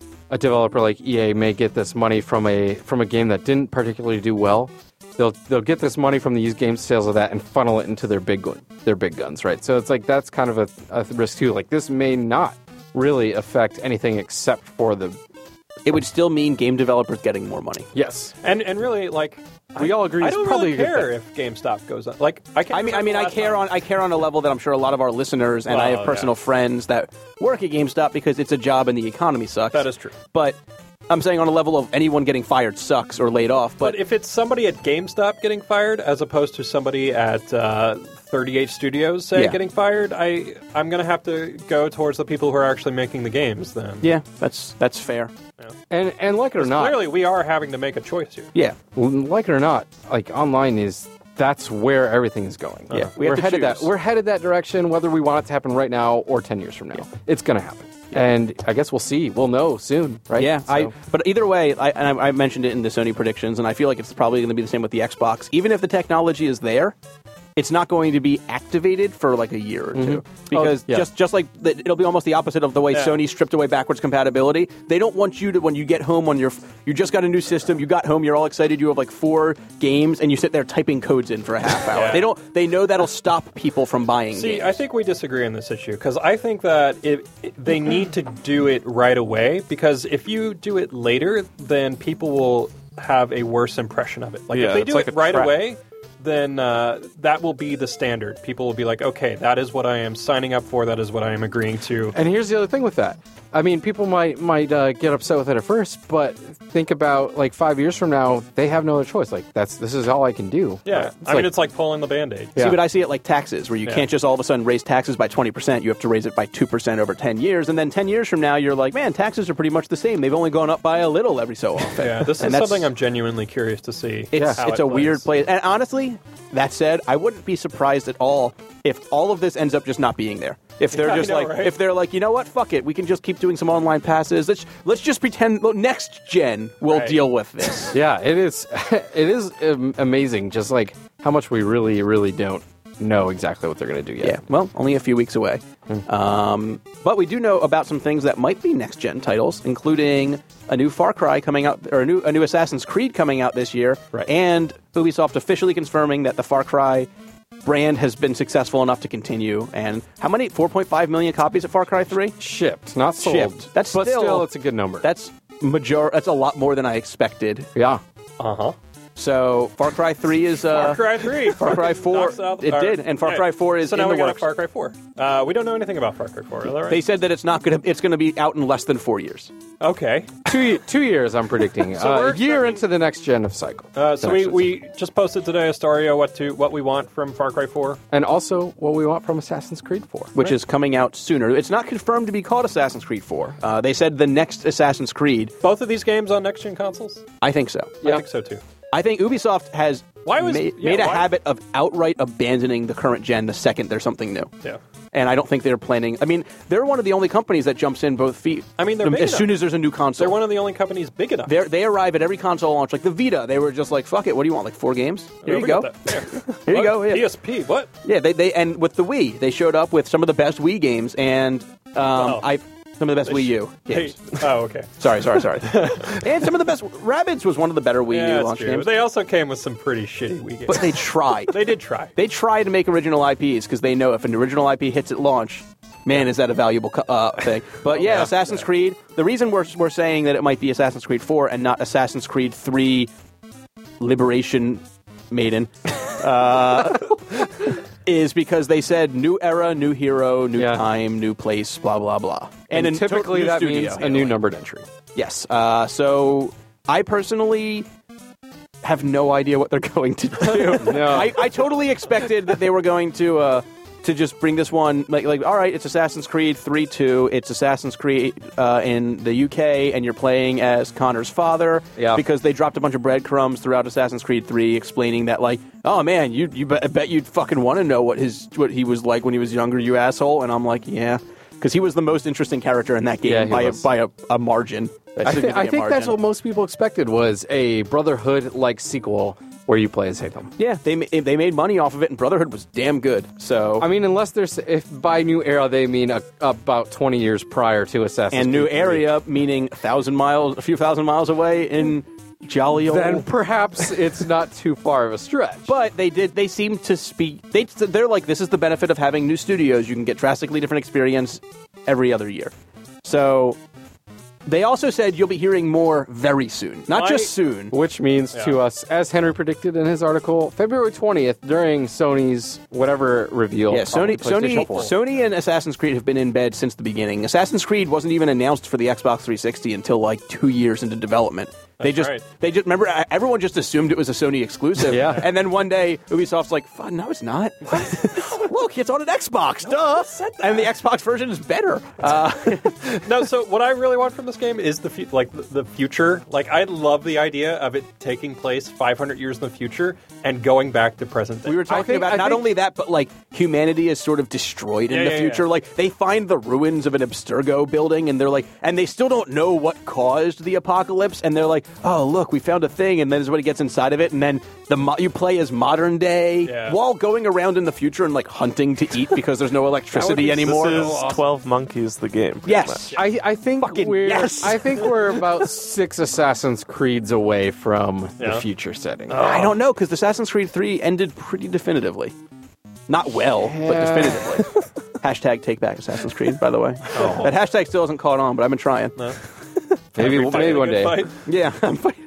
a developer like E A may get this money from a from a game that didn't particularly do well. They'll they'll get this money from the used game sales of that and funnel it into their big gun, their big guns, right? So it's like that's kind of a, a risk too. Like this may not really affect anything except for the It would still mean game developers getting more money. yes. And and really, like We I, all agree I it's don't probably really a good care thing. if GameStop goes up. Like I, can't I mean, I remember mean, the I last care time- on I care on a level that I'm sure a lot of our listeners and I Well, have personal yeah. friends that work at GameStop because it's a job and the economy sucks. That is true. But I'm saying on a level of anyone getting fired sucks or laid off. But, But if it's somebody at GameStop getting fired as opposed to somebody at uh, thirty-eight Studios, say, Yeah. getting fired, I, I'm going to have to go towards the people who are actually making the games then. yeah, that's that's fair. And and like it or not, Clearly, we are having to make a choice here. Yeah. like it or not, like online is that's where everything is going. Yeah, we have we're to headed choose. that we're headed that direction, whether we want it to happen right now or ten years from now. It's going to happen, and I guess we'll see. We'll know soon, right? Yeah, So- I. But either way, I, and I, I mentioned it in the Sony predictions, and I feel like it's probably going to be the same with the Xbox. Even if the technology is there, it's not going to be activated for like a year or two because Oh, yeah. just just like the, it'll be almost the opposite of the way Yeah. Sony stripped away backwards compatibility. They don't want you to when you get home on your you just got a new system, you got home, you're all excited, you have like four games, and you sit there typing codes in for a half hour. Yeah. They don't. They know that'll stop people from buying. See, games. I think we disagree on this issue because I think that it, it- they need to do it right away because if you do it later, then people will have a worse impression of it. Like Yeah, if they it's do like it a right trap. away, then uh, that will be the standard. People will be like, okay, that is what I am signing up for. That is what I am agreeing to. And here's the other thing with that. I mean, people might might uh, get upset with it at first, but think about like five years from now, they have no other choice. Like that's this is all I can do. Yeah, Right? I mean, it's like pulling the Band-Aid. Yeah. See, but I see it like taxes, where you Yeah. can't just all of a sudden raise taxes by twenty percent. You have to raise it by two percent over ten years. And then ten years from now, you're like, man, taxes are pretty much the same. They've only gone up by a little every so often. Yeah, this And is that's- something I'm genuinely curious to see. It's, how it's it a weird plays. place. And honestly, that said, I wouldn't be surprised at all if all of this ends up just not being there. If they're Yeah, I just know, like, right? if they're like, you know what, fuck it, we can just keep doing some online passes. Let's let's just pretend look, next gen will Right. deal with this. Yeah, it is. It is um, amazing, just like how much we really, really don't know exactly what they're going to do yet. Yeah, well, only a few weeks away. Um, but we do know about some things that might be next gen titles, including a new Far Cry coming out, or a new a new Assassin's Creed coming out this year, Right. and Ubisoft officially confirming that the Far Cry brand has been successful enough to continue. And how many? four point five million copies of Far Cry three? Shipped, not sold. Shipped. That's but still- still, it's a good number. That's major. That's a lot more than I expected. yeah. Uh huh. So Far Cry three is uh, Far Cry three. Far Cry four. Knocks out- It or- did, and Far Cry four is so now in we the got works. a Far Cry four. Uh, we don't know anything about Far Cry four. Is that right? They said that it's not going to. It's going to be out in less than four years. okay. Two ye- two years, I'm predicting. So uh, we're a year expecting- into the next gen of cycle. Uh, so The we, next we just posted today a story of what to what we want from Far Cry four. and also what we want from Assassin's Creed four. Which is coming out sooner. It's not confirmed to be called Assassin's Creed four. Uh, they said the next Assassin's Creed. Both of these games on next gen consoles. I think so. I think so too. I think Ubisoft has Why was- ma- yeah, made a why- habit of outright abandoning the current gen the second there's something new. Yeah. And I don't think they're planning. I mean, they're one of the only companies that jumps in both feet. I mean, they're as big enough. soon as there's a new console. They're one of the only companies big enough. They're, they arrive at every console launch, like the Vita. They were just like, "Fuck it, what do you want? Like four games? Here Yeah, you we go." got that. There. Here you go, What? yeah. P S P. What? Yeah, they, they and with the Wii, they showed up with some of the best Wii games, and um, Oh. I some of the best Wii U Hey, games. oh, okay. Sorry, sorry, sorry. And some of the best. Rabbids was one of the better Wii Yeah, U that's launch true. games, They also came with some pretty shitty Wii games. but they tried. they did try. They try to make original I Ps because they know if an original I P hits at launch, man, is that a valuable co- uh, thing. But yeah, yeah. Assassin's Creed. The reason we're we're saying that it might be Assassin's Creed four and not Assassin's Creed three, Liberation Maiden, uh, is because they said new era, new hero, new Yeah. time, new place, blah blah blah. And, in typically new that studio. means a new numbered entry. Yes. Uh, so I personally have no idea what they're going to do. No. I, I totally expected that they were going to uh, to just bring this one like like all right, it's Assassin's Creed three two. It's Assassin's Creed uh, in the U K, and you're playing as Connor's father. Yeah. Because they dropped a bunch of breadcrumbs throughout Assassin's Creed three, explaining that like, oh man, you you bet, I bet you'd fucking want to know what his what he was like when he was younger, you asshole. And I'm like, yeah. Because he was the most interesting character in that game Yeah, he by a, was. by a, a margin. A I, thi- I significant think that's margin. what most people expected was a Brotherhood-like sequel where you play as Haytham. Yeah, they ma- they made money off of it, and Brotherhood was damn good. So I mean, unless there's if by new era they mean a, about twenty years prior to Assassin's and new Creed three. area meaning a thousand miles, a few thousand miles away in jolly old. then perhaps it's not too far of a stretch. But they did. They seem to speak. They they're like, this is the benefit of having new studios. You can get drastically different experience every other year. So They also said you'll be hearing more very soon. Not I- just soon. Which means Yeah. to us, as Henry predicted in his article, February twentieth during Sony's whatever reveal. Yeah, Sony, probably Sony, PlayStation four. Sony, and Assassin's Creed have been in bed since the beginning. Assassin's Creed wasn't even announced for the Xbox three sixty until like two years into development. They That's just, right. they just remember uh, everyone just assumed it was a Sony exclusive. Yeah. and then one day Ubisoft's like, "Fuck, no, it's not. Look, it's on an Xbox, duh." And the Xbox version is better. Uh, No, so what I really want from this game is the fu- like the, the future. Like, I love the idea of it taking place five hundred years in the future and going back to present day. we were talking think- about I not think- only that, but like humanity is sort of destroyed in Yeah, the yeah, future. yeah. Like they find the ruins of an Abstergo building, and they're like, and they still don't know what caused the apocalypse. And they're like, "Oh, look, we found a thing." And then everybody gets inside of it, and then the mo- you play as modern day Yeah. while going around in the future and like hunting to eat because there's no electricity be- anymore. This is awesome. twelve Monkeys, the game. pretty Yes. much. I, I think Fucking we're yes. I think we're about six Assassin's Creeds away from Yeah. the future setting. I don't know because Assassin's Creed three ended pretty definitively. Not well, but Yeah. definitively. Hashtag take back Assassin's Creed, by the way. That hashtag still hasn't caught on, but I've been trying. No. maybe Every fight maybe is a one good day. fight. Yeah, I'm fighting.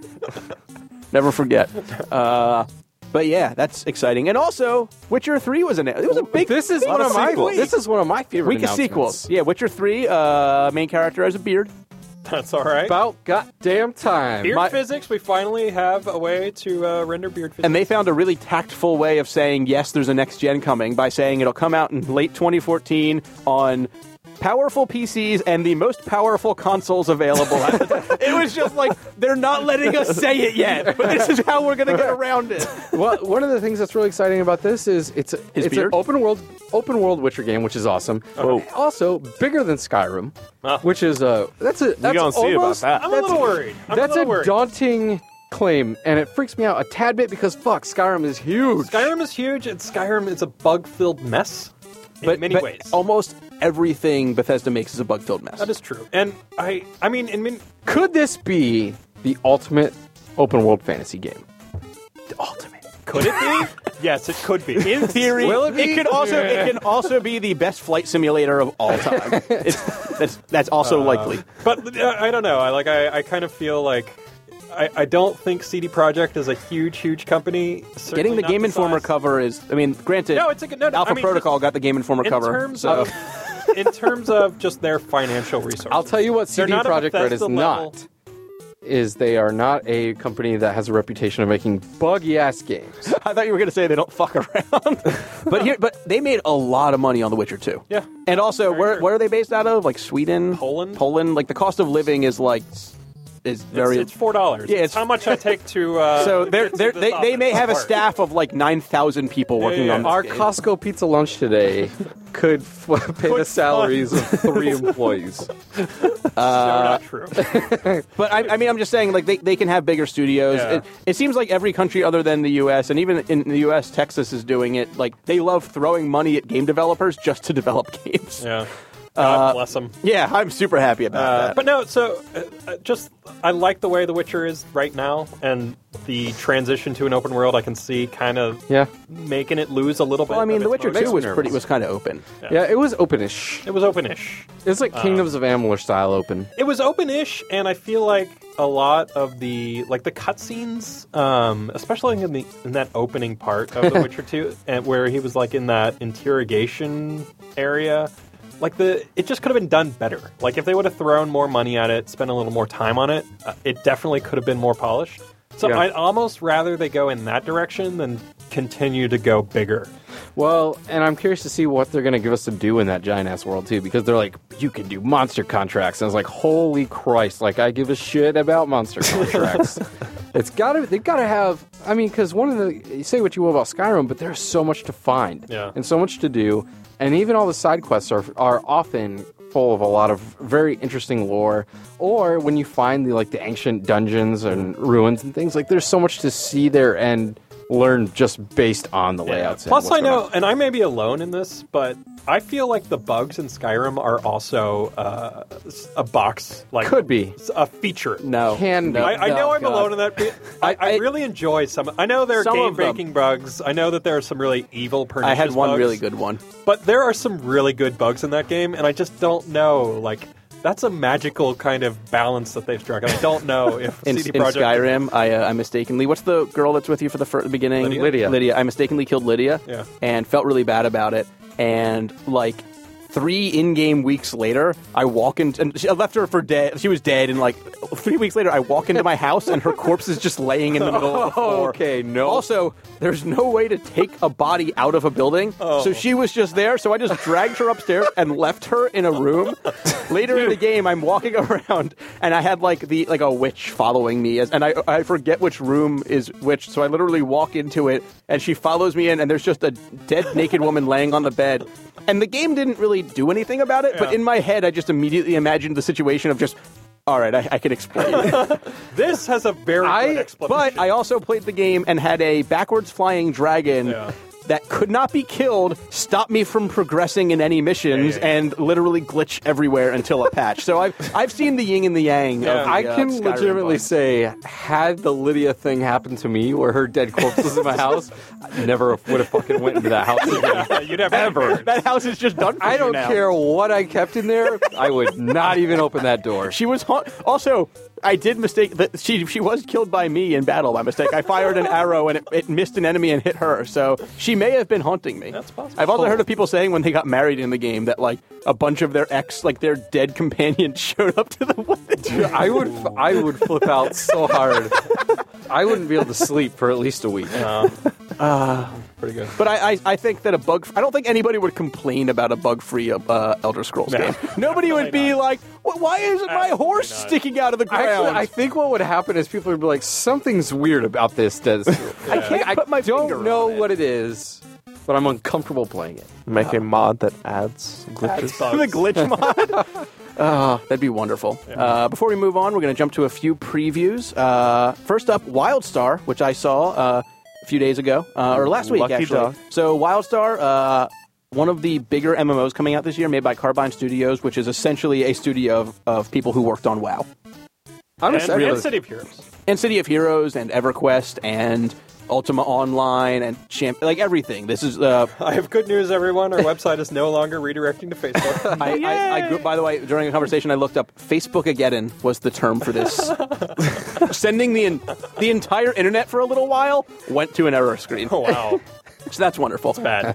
Never forget. Uh, but yeah, that's exciting. And also, Witcher three was announced. It was a big. This is big one of my sequel. this is one of my favorite week of announcements. sequels. Yeah, Witcher three. Uh, main character has a beard. That's all right. About goddamn time. Beard my- physics, we finally have a way to uh, render beard physics. And they found a really tactful way of saying, yes, there's a next gen coming by saying it'll come out in late twenty fourteen on powerful P Cs and the most powerful consoles available. At the time. It was just like, they're not letting us say it yet, but this is how we're going to get around it. Well, one of the things that's really exciting about this is it's a, His it's beard? an open world open world Witcher game, which is awesome. Whoa. Also bigger than Skyrim, Ah. which is a that's a that's gonna see about almost, that. I'm a little worried. I'm That's a a little worried. daunting claim, and it freaks me out a tad bit because fuck, Skyrim is huge. Skyrim is huge, and Skyrim is a bug-filled mess in But, many but ways. almost everything Bethesda makes is a bug-filled mess. That is true. And I, I mean, in min- Could this be the ultimate open world fantasy game? the ultimate. could it be? Yes, it could be. In theory, Will it be? could also it can also be the best flight simulator of all time. It's, that's that's also likely. But uh, I don't know. I like. I, I kind of feel like I, I don't think C D Projekt is a huge, huge company. Certainly Getting the not Game Informer size. cover is. I mean, granted, No, it's a good- no, no, Alpha I mean, Protocol just got the Game Informer in cover. terms so. of in terms of just their financial resources. I'll tell you what C They're D not a Projekt Red is Bethesda not. level- Is they are not a company that has a reputation of making buggy ass games. I thought you were going to say they don't fuck around, but here, but they made a lot of money on The Witcher two. Yeah. and also where true. where are they based out of? Like Sweden, Poland? Poland. Like the cost of living is like is very. It's, it's four dollars. Yeah, it's- how much I take to. Uh, so they're, get to they're, this they they may office. have a Apart. staff of like nine thousand people working yeah, on yeah. this Our game. Costco pizza lunch today could f- pay the salaries of three employees. So not true. But I, I mean, I'm just saying, like they, they can have bigger studios. Yeah. It, it seems like every country other than the U S, and even in the U S, Texas is doing it. Like they love throwing money at game developers just to develop games. Yeah. God bless them. Yeah, I'm super happy about Uh, that. but no, so uh, uh, just I like the way The Witcher is right now, and the transition to an open world. I can see kind of Yeah. making it lose a little bit. well, I mean, of The its Witcher motion. two was nervous. pretty was kind of open. Yeah, it was openish. It was openish. It's like Kingdoms of Amalur style open. It was openish, and I feel like a lot of the like the cutscenes, um, especially in the in that opening part of The Witcher two, and where he was like in that interrogation area. Like the, it just could have been done better. Like if they would have thrown more money at it, spent a little more time on it, uh, it definitely could have been more polished. So Yeah. I'd almost rather they go in that direction than continue to go bigger. Well, and I'm curious to see what they're going to give us to do in that giant ass world too, because they're like, you can do monster contracts, and I was like, holy Christ! Like I give a shit about monster contracts. It's got to, they've got to have. I mean, because one of the, you say what you will about Skyrim, but there's so much to find, Yeah. and so much to do, and even all the side quests are are often full of a lot of very interesting lore. Or when you find the like the ancient dungeons and ruins and things, like there's so much to see there and learn just based on the layouts. and Plus, what's I going know, on. and I may be alone in this, but I feel like the bugs in Skyrim are also uh, a box, like Could be. a feature. No, Can no. be. I, I know Oh, I'm God. alone in that. But I, I, I- really enjoy some. I know there are Some of them. game-breaking bugs. I know that there are some really evil, pernicious I had one bugs, really good one. But there are some really good bugs in that game, and I just don't know. Like, That's a magical kind of balance that they've struck. I don't know if In, C D in Projekt Skyrim, I, uh, I mistakenly... What's the girl that's with you for the fir- beginning? Lydia? Lydia. Lydia. I mistakenly killed Lydia Yeah. and felt really bad about it. And, like... Three in-game weeks later, I walk in, and she, I left her for dead. She was dead, and like three weeks later, I walk into my house, and her corpse is just laying in the middle of the floor. Okay, no. Also, there's no way to take a body out of a building, Oh. so she was just there. So I just dragged her upstairs and left her in a room. Later in the game, I'm walking around, and I had like the like a witch following me, as, and I I forget which room is which. So I literally walk into it, and she follows me in, and there's just a dead naked woman laying on the bed. And the game didn't really do anything about it, but Yeah. in my head, I just immediately imagined the situation of just, all right, I, I can explain. This has a very I- good explanation. But I also played the game and had a backwards flying dragon Yeah. that could not be killed stop me from progressing in any missions Yeah, yeah, yeah. and literally glitch everywhere until a patch. So I've I've seen the yin and the yang. Yeah. Of the, I uh, can Skyrim legitimately bug. say, had the Lydia thing happened to me, where her dead corpse was in my house, I never would have fucking went into that house again. You'd have Ever. That house is just done for I you don't now. care what I kept in there. I would not even open that door. She was ha- also. I did mistake that she she was killed by me in battle by mistake. I fired an arrow and it, it missed an enemy and hit her. So she may have been haunting me. That's possible. I've also heard of people saying when they got married in the game that like a bunch of their ex, like their dead companions, showed up to the wedding. I would I would flip out so hard. I wouldn't be able to sleep for at least a week. pretty good. But I, I I think that a bug. I don't think anybody would complain about a bug-free uh, Elder Scrolls No. game. Nobody would be like, well, "Why isn't my Absolutely horse not. sticking out of the ground?" Actually, I think what would happen is people would be like, something's weird about this. Des. I can't I put my don't finger know on it. what it is, but I'm uncomfortable playing it. Make a mod that adds glitches. the glitch mod. Oh, that'd be wonderful. Uh, before we move on, we're going to jump to a few previews. Uh, first up, WildStar, which I saw uh, a few days ago, uh, or last week, Lucky actually. dog. So WildStar, uh, one of the bigger M M Os coming out this year, made by Carbine Studios, which is essentially a studio of, of people who worked on WoW. I'm And, just really, and City of Heroes. And City of Heroes, and EverQuest, and Ultima Online, and Champ, like everything. This is... Uh, I have good news, everyone. Our website is no longer redirecting to Facebook. I, I, I grew, by the way, during a conversation, I looked up Facebook-ageddon was the term for this. Sending the in, the entire internet for a little while went to an error screen. Oh, wow. So that's wonderful. Bad.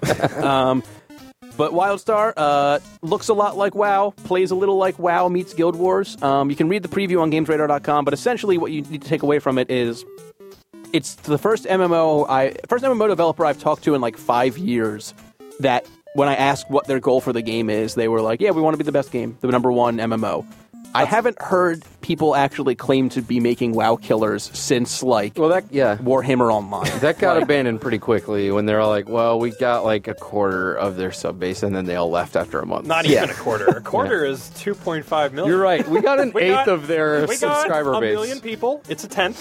But WildStar uh, looks a lot like WoW, plays a little like WoW meets Guild Wars. Um, you can read the preview on Games Radar dot com, but essentially what you need to take away from it is it's the first M M O I first M M O developer I've talked to in like five years that when I asked what their goal for the game is, they were like, yeah, we want to be the best game, the number one M M O. I haven't heard people actually claim to be making WoW killers since like well, that yeah, Warhammer Online. that got Like, abandoned pretty quickly when they're all like, well, we got like a quarter of their sub base, and then they all left after a month. Not Yeah. even a quarter. A quarter is two point five million. You're right. We got an We eighth got- of their We subscriber got a base. million people. It's a tenth.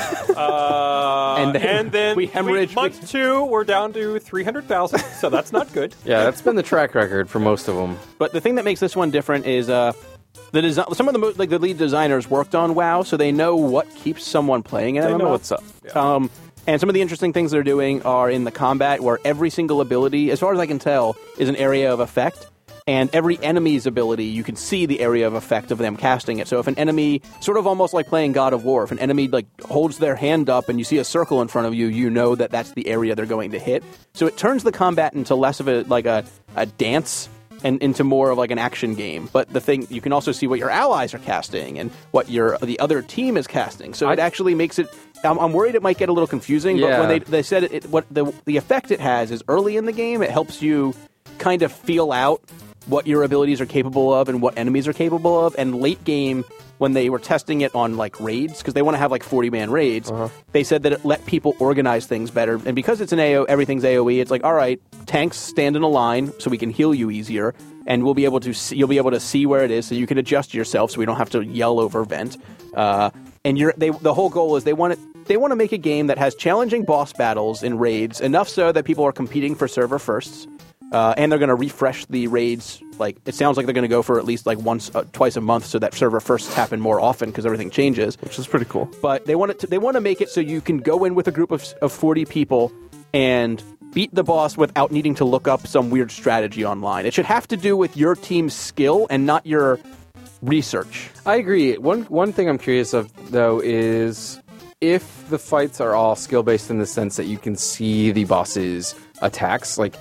uh, And then and then we hemorrhaged- Month two, we're down to three hundred thousand. So that's not good. Yeah, that's been the track record for most of them. But the thing that makes this one different is uh, the design. Some of the mo- like the lead designers worked on WoW, so they know what keeps someone playing an They M M O. know what's up. Um, and some of the interesting things they're doing are in the combat, where every single ability, as far as I can tell, is an area of effect. And every enemy's ability, you can see the area of effect of them casting it. So if an enemy, sort of almost like playing God of War, if an enemy like holds their hand up and you see a circle in front of you, you know that that's the area they're going to hit. So it turns the combat into less of a like a, a dance and into more of like an action game. But the thing, you can also see what your allies are casting and what your the other team is casting. So it actually makes it. I'm, I'm worried it might get a little confusing. But Yeah. when they they said it, it what the the effect it has is early in the game, it helps you kind of feel out what your abilities are capable of and what enemies are capable of. And late game, when they were testing it on like raids, because they want to have like forty man raids, Uh-huh. they said that it let people organize things better. And because it's an A O, everything's A O E. It's like, all right, tanks stand in a line so we can heal you easier, and we'll be able to see, you'll be able to see where it is, so you can adjust yourself, so we don't have to yell over vent. Uh, and you're they the whole goal is they want it. They want to make a game that has challenging boss battles in raids, enough so that people are competing for server firsts. Uh, and they're going to refresh the raids. Like it sounds like they're going to go for at least like once, uh, twice a month, so that server firsts happen more often because everything changes. Which is pretty cool. But they want it. To, they want to make it so you can go in with a group of of forty people and beat the boss without needing to look up some weird strategy online. It should have to do with your team's skill and not your research. I agree. One one thing I'm curious of though is if the fights are all skill based in the sense that you can see the boss's attacks, like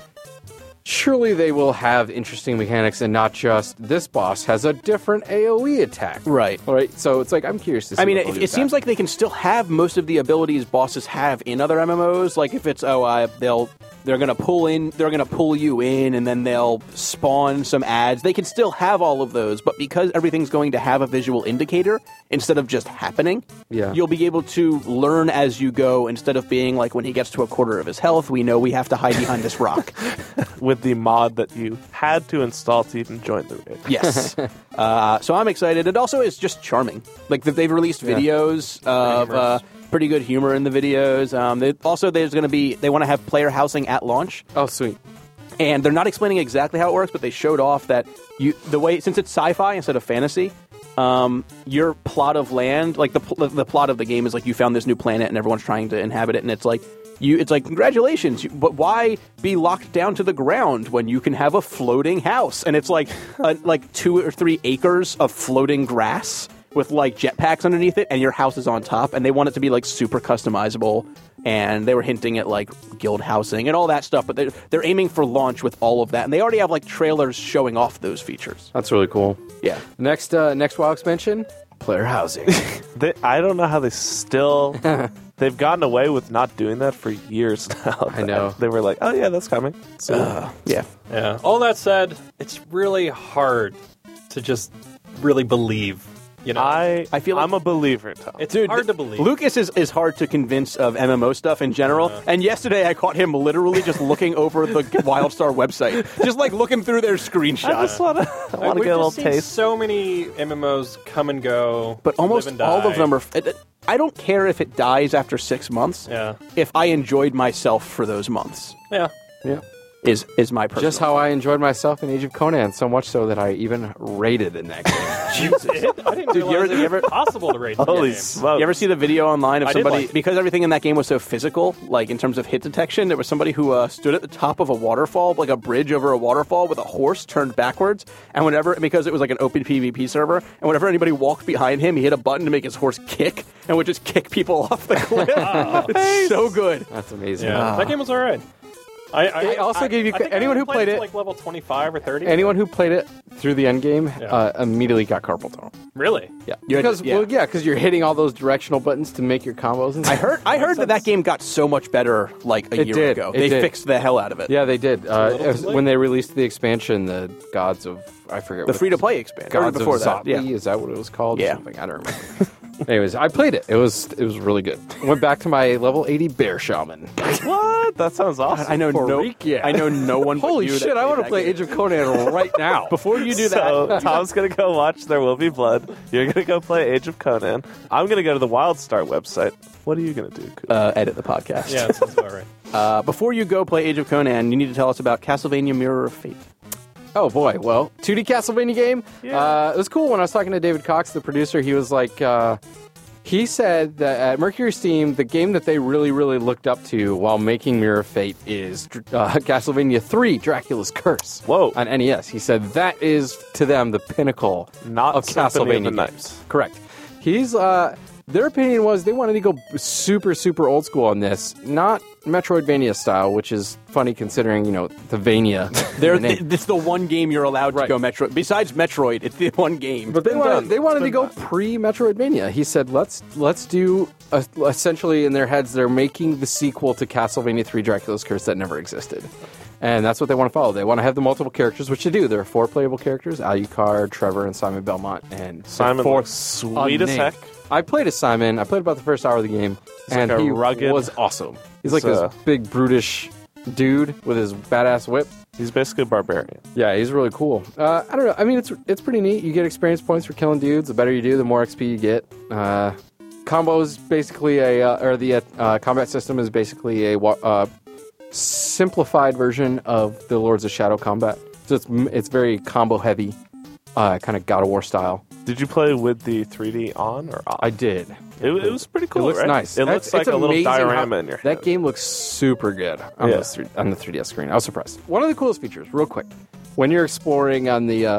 surely they will have interesting mechanics and not just this boss has a different AoE attack. Right. Right. So it's like I'm curious to see. I mean, what they'll it, do it with seems that. like they can still have most of the abilities bosses have in other M M Os. Like if it's oh, uh, they'll they're gonna pull in, they're gonna pull you in, and then they'll spawn some ads. They can still have all of those, but because everything's going to have a visual indicator instead of just happening, Yeah. you'll be able to learn as you go instead of being like when he gets to a quarter of his health, we know we have to hide behind this rock. With the mod that you had to install to even join the raid. Yes. uh, so I'm excited. It also is just charming. Like that they've released videos of uh, pretty good humor in the videos. Um, they, also, there's going to be they want to have player housing at launch, Oh, sweet. and they're not explaining exactly how it works, but they showed off that you the way since it's sci-fi instead of fantasy. Um, your plot of land, like the pl- the plot of the game, is like you found this new planet and everyone's trying to inhabit it, and it's like. You, it's like, congratulations, you, but why be locked down to the ground when you can have a floating house? And it's like uh, like two or three acres of floating grass with like jetpacks underneath it, and your house is on top, and they want it to be like super customizable, and they were hinting at like guild housing and all that stuff, but they're, they're aiming for launch with all of that, and they already have like trailers showing off those features. That's really cool. Yeah. Next, uh, next WoW expansion, player housing. They, I don't know how they still... They've gotten away with not doing that for years now. I know. They were like, oh yeah, that's coming. So Uh, yeah. Yeah. All that said, it's really hard to just really believe. You know, I, I feel like- I'm a believer, Tom. it's Dude, hard to believe. Lucas is, is hard to convince of M M O stuff in general. And yesterday I caught him literally just looking over the WildStar website. Just like looking through their screenshots. I just want to I want to We've get a little just seen taste. so many M M Os come and go, But almost live and all die. of them are... It, it- I don't care if it dies after six months. Yeah. If I enjoyed myself for those months. Yeah. Yeah. Is is my personal... Just how I enjoyed myself in Age of Conan, so much so that I even rated in that game. You did? I didn't Dude, you realize ever- it you was ever- possible to rate the Holy game. smokes. You ever see the video online of I did somebody... like it. Because everything in that game was so physical, like in terms of hit detection, there was somebody who uh, stood at the top of a waterfall, like a bridge over a waterfall with a horse turned backwards, and whenever... Because it was like an open PvP server, and whenever anybody walked behind him, he hit a button to make his horse kick, and would just kick people off the cliff. It's so good. That's amazing. Yeah. That game was all right. I, I, It also I- gave you- I think I anyone only who played to, it- like level twenty-five or thirty. Anyone who played it through the end game Yeah. uh, immediately got carpal tunnel. Really? Yeah, You had to- because yeah. well, yeah, because you're hitting all those directional buttons to make your combos. And I heard I heard that that game got so much better like a It year did. ago. It They did. fixed the hell out of it. Yeah, they did. Uh, little as- too late. when they released the expansion, the Gods of I forget The what- free to play expansion. Or Gods before of that. Zotli, Yeah. is that what it was called? Or Yeah. something I don't remember. Anyways, I played it. It was it was really good. Went back to my level eighty bear shaman. What? That sounds awesome. I know no Freak, yeah. I know no one but Holy you that shit! I played want to that play game. Age of Conan right now. Before you do that, So Tom's gonna go watch There Will Be Blood. You're gonna go play Age of Conan. I'm gonna go to the WildStar website. What are you gonna do? Coop? uh, edit the podcast. Yeah, that sounds about right. Uh, before you go play Age of Conan, you need to tell us about Castlevania Mirror of Fate. Oh boy, well, two D Castlevania game. Yeah. Uh, it was cool when I was talking to David Cox, the producer. He was like, uh, he said that at Mercury Steam, the game that they really, really looked up to while making Mirror of Fate is uh, Castlevania three: Dracula's Curse. Whoa. On N E S, he said that is to them the pinnacle Not of Symphony of Castlevania the Night. games. Correct. He's uh, their opinion was they wanted to go super, super old school on this, not Metroidvania style, which is funny considering you know the Vania. They're, the name. it's the one game you're allowed to Right. go Metroid. Besides Metroid, it's the one game. But they been wanted, done. they wanted It's to been go pre Metroidvania. He said, "Let's let's do a, essentially in their heads they're making the sequel to Castlevania three: Dracula's Curse that never existed." And that's what they want to follow. They want to have the multiple characters, which they do. There are four playable characters: Alucard, Trevor, and Simon Belmont. And Simon four looks sweet as unnamed. heck. I played as Simon. I played about the first hour of the game, He's and like a he rugged- was awesome. He's like He's this a- big brutish dude with his badass whip. He's basically a barbarian. Yeah, he's really cool. Uh, I don't know. I mean, it's it's pretty neat. You get experience points for killing dudes. The better you do, the more X P you get. Uh, combos basically a uh, or the uh, combat system is basically a wa- uh, simplified version of the Lords of Shadow combat. So it's it's very combo heavy, uh, kind of God of War style. Did you play with the three D on or off? I did. It, it was pretty cool. It looks right? nice. It That's- looks like it's a little amazing diorama how- in your head. That game looks super good on, Yeah. those three, on the three D S screen. I was surprised. One of the coolest features, real quick, when you're exploring on the uh,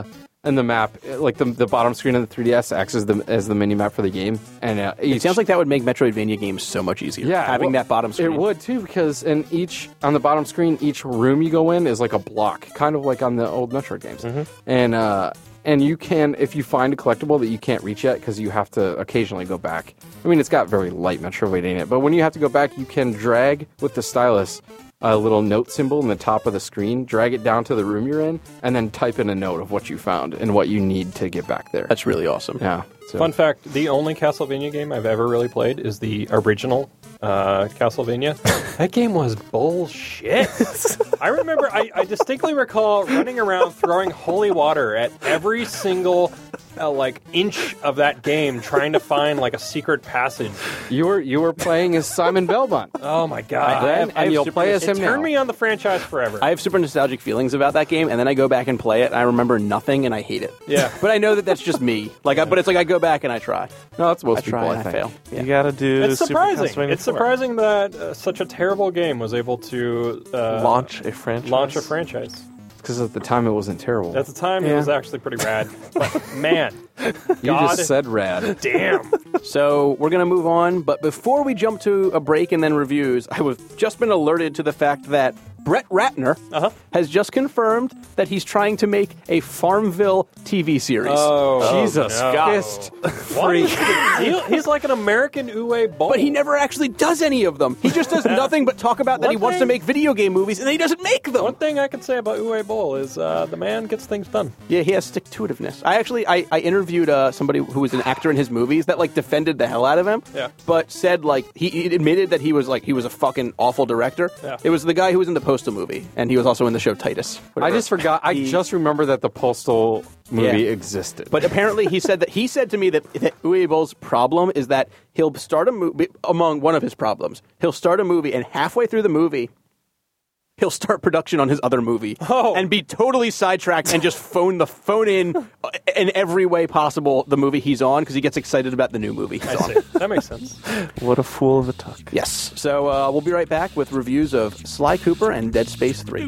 and the map, like the the bottom screen of the three D S, acts as the as the mini map for the game. And uh, each, It sounds like that would make Metroidvania games so much easier. yeah, having well, that bottom screen. It would too, because in each on the bottom screen, each room you go in is like a block, kind of like on the old Metroid games. Mm-hmm. And uh, and you can, if you find a collectible that you can't reach yet, because you have to occasionally go back. I mean, it's got very light Metroidvania in it, but when you have to go back, you can drag with the stylus a little note symbol in the top of the screen, drag it down to the room you're in, and then type in a note of what you found and what you need to get back there. That's really awesome. yeah. So. Fun fact, the only Castlevania game I've ever really played is the original uh, Castlevania. That game was bullshit. I remember, I, I distinctly recall running around throwing holy water at every single uh, like inch of that game, trying to find like a secret passage. You were you were playing as Simon Belmont. Oh my god! I then, have- I and have you'll super- play as It him turned now. me on the franchise forever. I have super nostalgic feelings about that game, and then I go back and play it, and I remember nothing, and I hate it. Yeah. But I know that that's just me. Like, I, but it's like I go back and I try. No, that's most I people. try I and I think. fail. Yeah. You gotta do. it's Super surprising. Castlevania It's four. surprising that uh, such a terrible game was able to uh, Launch a franchise. launch a franchise. Because at the time it wasn't terrible. At the time, it Yeah. was actually pretty rad. But man, you God just said rad. damn. So we're going to move on, but before we jump to a break and then reviews, I have just been alerted to the fact that Brett Ratner Uh-huh. has just confirmed that he's trying to make a Farmville T V series. Oh, Jesus, no. fist What is the deal? He's like an American Uwe Boll. But he never actually does any of them. He just does nothing but talk about that One he wants to thing- make video game movies, and then he doesn't make them. One thing I can say about Uwe Boll is uh, the man gets things done. Yeah, he has stick-to-itiveness. I actually, I, I interviewed uh, somebody who was an actor in his movies that like defended the hell out of him. Yeah. But said like he, he admitted that he was like he was a fucking awful director. Yeah. It was the guy who was in the Postal movie, and he was also in the show Titus. I Whatever. just forgot. I He- just remember that the Postal movie Yeah. existed. But apparently, he said that he said to me that, that Uwe Boll's problem is that he'll start a movie. Among one of his problems, he'll start a movie, and halfway through the movie, he'll start production on his other movie Oh. and be totally sidetracked and just phone the phone in uh, in every way possible the movie he's on because he gets excited about the new movie he's I on. see. That makes sense. What a fool of a tuck. Yes. So uh, we'll be right back with reviews of Sly Cooper and Dead Space three.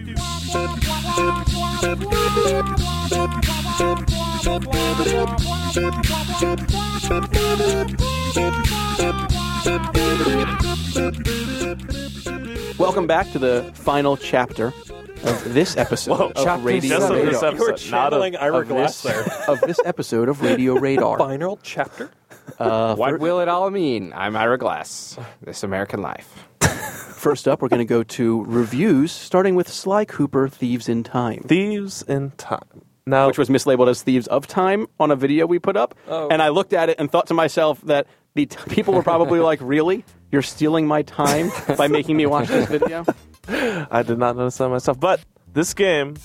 Welcome back to the final chapter of this episode Whoa, of chapter Radio seven. Radar. This You were episode, not channeling of- Ira of Glass this, there. of this episode of Radio Radar. Final chapter? what will it all mean? I'm Ira Glass. This American Life. First up, we're going to go to reviews, starting with Sly Cooper, Thieves in Time, Thieves in Time. Now, which was mislabeled as Thieves of Time on a video we put up. Oh. And I looked at it and thought to myself that the t- people were probably like, really? You're stealing my time by making me watch this video? I did not notice that myself. But this game,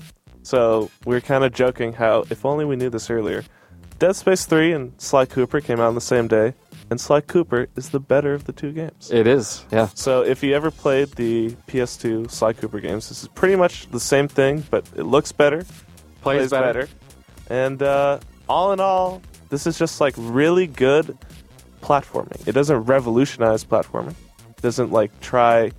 so we were kind of joking how if only we knew this earlier. Dead Space three and Sly Cooper came out on the same day, and Sly Cooper is the better of the two games. It is. Yeah. So if you ever played the P S two Sly Cooper games, this is pretty much the same thing, but it looks better, Plays plays better. better. And uh, all in all, this is just like really good platforming. It doesn't revolutionize platforming. It doesn't like try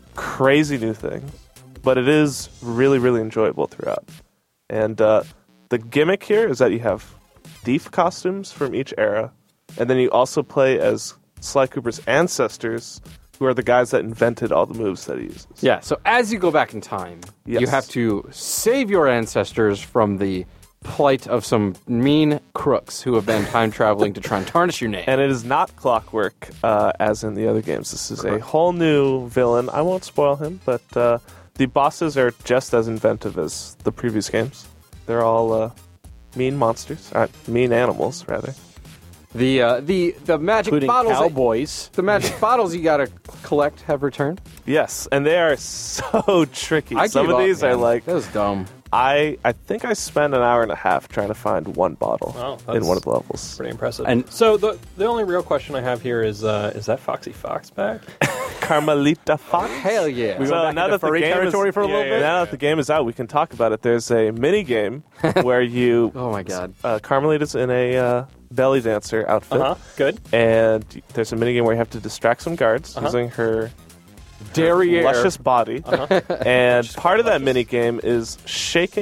crazy new things, but it is really, really enjoyable throughout. And uh, the gimmick here is that you have thief costumes from each era, and then you also play as Sly Cooper's ancestors, who are the guys that invented all the moves that he uses. Yeah. So as you go back in time, Yes. you have to save your ancestors from the plight of some mean crooks who have been time traveling to try and tarnish your name. And it is not Clockwork, uh, as in the other games. This is a whole new villain. I won't spoil him, but uh, the bosses are just as inventive as the previous games. They're all uh, mean monsters, uh, mean animals, rather. The uh, the the magic Including bottles. that- cowboys. the magic bottles you gotta collect have returned. Yes, and they are so tricky. I Some gave of up, these are man. like that was dumb. I I think I spent an hour and a half trying to find one bottle Wow, in that's- one of the levels. Pretty impressive. And- so the the only real question I have here is uh, is that Foxy Fox back? Carmelita Fox. Hell yeah. We went back into furry game territory is, for a little bit? Now that the game is out, we can talk about it. There's a mini game where you Oh my god. uh, Carmelita's in a uh, belly dancer outfit, Uh huh. Good. and there's a mini game where you have to distract some guards Uh-huh. using her Derriere. luscious body. Uh-huh. And part of that mini game is shaking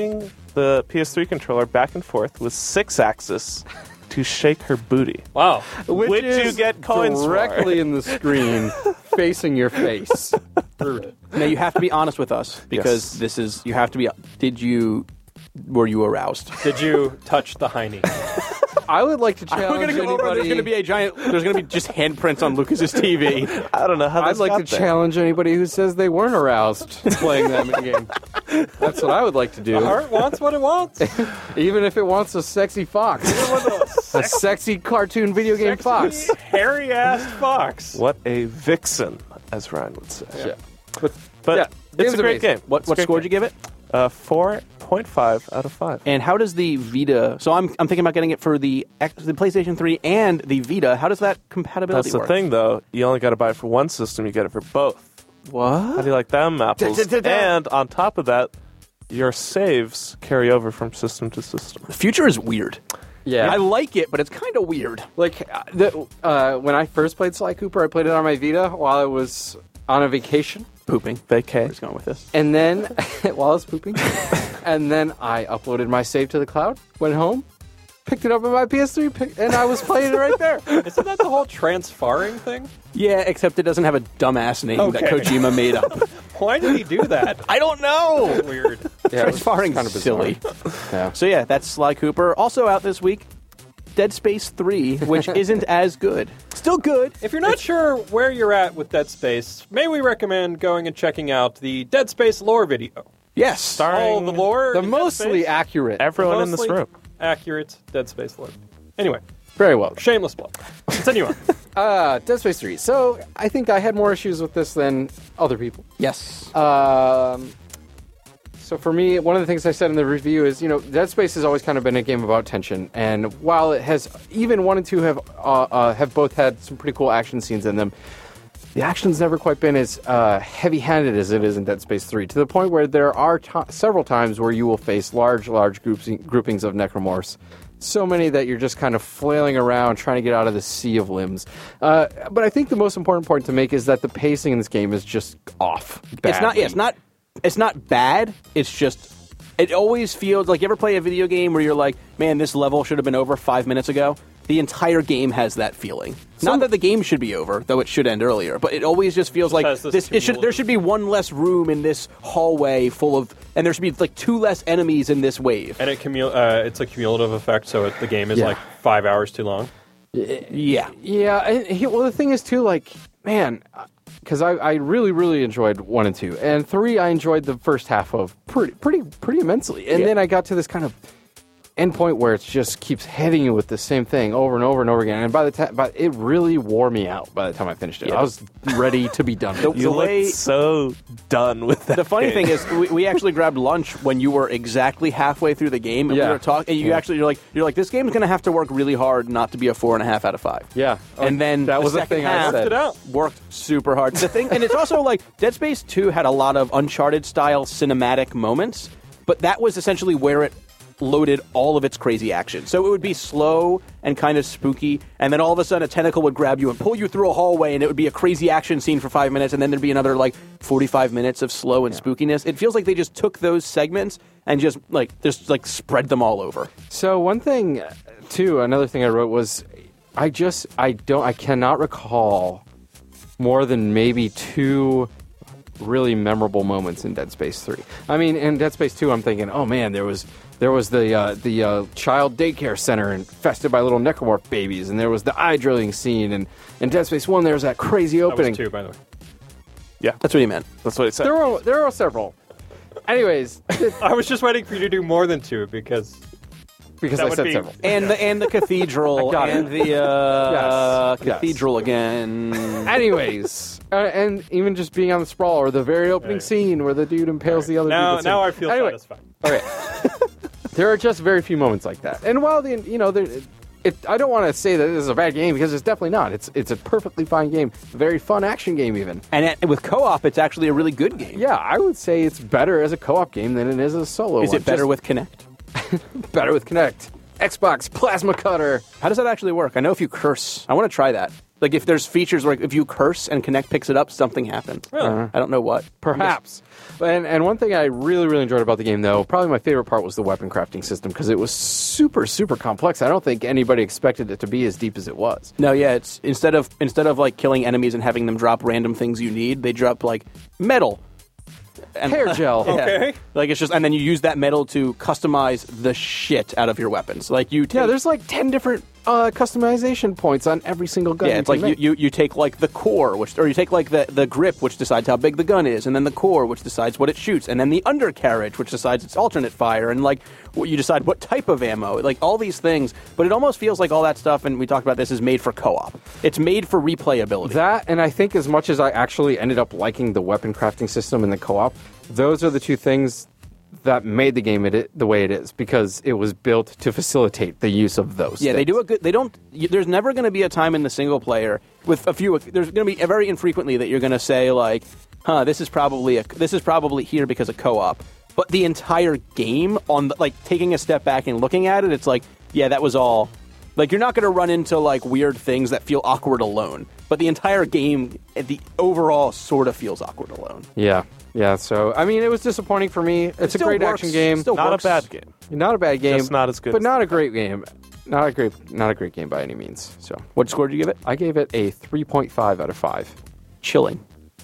the P S three controller back and forth with six axis to shake her booty. Wow. Which Which is you get coins for. directly in the screen, facing your face. Rude. Now you have to be honest with us because Yes. this is you have to be. Did you? Were you aroused? Did you touch the hiney? I would like to We're challenge gonna go over. anybody. There's going to be a giant. There's going to be just handprints on Lucas's T V. I don't know how I'd this like got to there. challenge anybody who says they weren't aroused playing that minigame. That's what I would like to do. The heart wants what it wants. Even if it wants a sexy fox. a sexy cartoon video game fox. Hairy ass fox. What a vixen, as Ryan would say. Yeah. But, but Yeah, it's game's a great amazing. game. What It's a what great score did game. you give it? Uh, four point five out of five. And how does the Vita? So I'm I'm thinking about getting it for the X- the PlayStation three and the Vita. How does that compatibility That's the work? thing, though. You only got to buy it for one system. You get it for both. How What? do you like them apples? Da-da-da-da. And on top of that, your saves carry over from system to system. The future is weird. Yeah. I like it, but it's kind of weird. Like, uh, the, uh, when I first played Sly Cooper, I played it on my Vita while I was on a vacation. Pooping. Vacay. Where's going with this? And then, while I was pooping, and then I uploaded my save to the cloud, went home, picked it up on my P S three, pick, and I was playing it right there. Isn't that the whole transfarring thing? Yeah, except it doesn't have a dumbass name that Okay. Kojima made up. Why did he do that? I don't know. Weird. Yeah, it was Transfarring's kind of bizarre. silly. Yeah. So yeah, that's Sly Cooper. Also out this week, Dead Space three, which isn't as good. Still good. If you're not sure where you're at with Dead Space, may we recommend going and checking out the Dead Space lore video. Yes. Starring All the lore. The in Dead mostly Space, accurate. everyone in this mostly room. accurate Dead Space lore. Anyway, Very well. shameless plug. Continue on. Uh, Dead Space three. So, I think I had more issues with this than other people. Yes. Um, so for me, one of the things I said in the review is, you know, Dead Space has always kind of been a game about tension, and while it has, even one and two have uh, uh, have both had some pretty cool action scenes in them, the action's never quite been as uh, heavy-handed as it is in Dead Space three, to the point where there are to- several times where you will face large, large groups, groupings of necromorphs. So many that you're just kind of flailing around trying to get out of the sea of limbs. Uh, but I think the most important point to make is that the pacing in this game is just off. It's not. Yeah, it's not. It's not bad. It's just. It always feels like you ever play a video game where you're like, man, this level should have been over five minutes ago. The entire game has that feeling. Not that the game should be over, though it should end earlier. But it always just feels like has this this. It should. There cumulative- should be one less room in this hallway full of, and there should be like two less enemies in this wave. And it commu- uh, it's a cumulative effect, so it, the game is Yeah. like five hours too long. Yeah. Yeah, and he, well, the thing is too, like, man, because I, I really, really enjoyed one and two, and three I enjoyed the first half of pretty, pretty, pretty immensely, and Yeah. then I got to this kind of end point where it just keeps hitting you with the same thing over and over and over again, and by the time, but it really wore me out by the time I finished it. Yeah. I was ready to be done. The- You the look way- so done with that. The funny game. thing is, we, we actually grabbed lunch when you were exactly halfway through the game, and Yeah. we were talking. And you Yeah. actually, you're like, you're like, this game's going to have to work really hard not to be a four and a half out of five. Yeah. and then that the was the second thing I half said. it out. worked super hard. The thing, and it's also like Dead Space two had a lot of Uncharted style cinematic moments, but that was essentially where it loaded all of its crazy action. So it would be slow and kind of spooky, and then all of a sudden a tentacle would grab you and pull you through a hallway, and it would be a crazy action scene for five minutes, and then there'd be another like forty-five minutes of slow and spookiness. It feels like they just took those segments and just like just like spread them all over. So one thing, too, another thing I wrote was, I just I don't I cannot recall more than maybe two really memorable moments in Dead Space three. I mean, in Dead Space two, I'm thinking, oh man, there was there was the uh, the uh, child daycare center infested by little necromorph babies, and there was the eye drilling scene, and in Dead Space one, there was that crazy That opening. was two, by the way. yeah, That's what he meant. that's what it said. There were there were several. Anyways, I was just waiting for you to do more than two because because That I would said be- several. And the and the cathedral I got it. and the uh, Yes, yes. cathedral again. Anyways, uh, and even just being on the sprawl or the very opening Right. scene where the dude impales the other now, dude. now I feel anyway, satisfied. Okay. There are just very few moments like that. And while the you know there, it, I don't want to say that this is a bad game because it's definitely not. It's it's a perfectly fine game, very fun action game even. And it, with co-op, it's actually a really good game. Yeah, I would say it's better as a co-op game than it is as a solo. Is one. it better Just with Kinect? better with Kinect? Xbox Plasma Cutter. How does that actually work? I know if you curse, I want to try that. Like if there's features where if you curse and Kinect picks it up, something happens. Really? Uh, I don't know what. Perhaps. And, and one thing I really, really enjoyed about the game, though, probably my favorite part was the weapon crafting system because it was super, super complex. I don't think anybody expected it to be as deep as it was. No, yeah, it's instead of instead of like killing enemies and having them drop random things you need, they drop like metal. And, Hair gel. Yeah. Okay. Like it's just, and then you use that metal to customize the shit out of your weapons. Like you, take, Yeah, there's like ten different uh, customization points on every single gun. yeah, you it's can like you, make. you, you take like the core, which or you take like the, the grip, which decides how big the gun is, and then the core, which decides what it shoots, and then the undercarriage, which decides its alternate fire, and like you decide what type of ammo, like all these things. But it almost feels like all that stuff, and we talked about this, is made for co-op. It's made for replayability. That, and I think as much as I actually ended up liking the weapon crafting system and the co-op, those are the two things that made the game it, the way it is, because it was built to facilitate the use of those. Yeah, they things. do a good. They don't. You, there's never going to be a time in the single player with a few. There's going to be very infrequently that you're going to say like, "Huh, this is probably a. This is probably here because of co-op." But the entire game, on the, like taking a step back and looking at it, it's like, yeah, that was all. Like you're not going to run into like weird things that feel awkward alone. But the entire game, the overall, sort of feels awkward alone. Yeah, yeah. So I mean, it was disappointing for me. It's a still great works. action game. Still Not works. a bad game. Not a bad game. Just not as good but as not the a great game. Not a great, not a great game by any means. So What score did you give it? I gave it a three point five out of five. Chilling.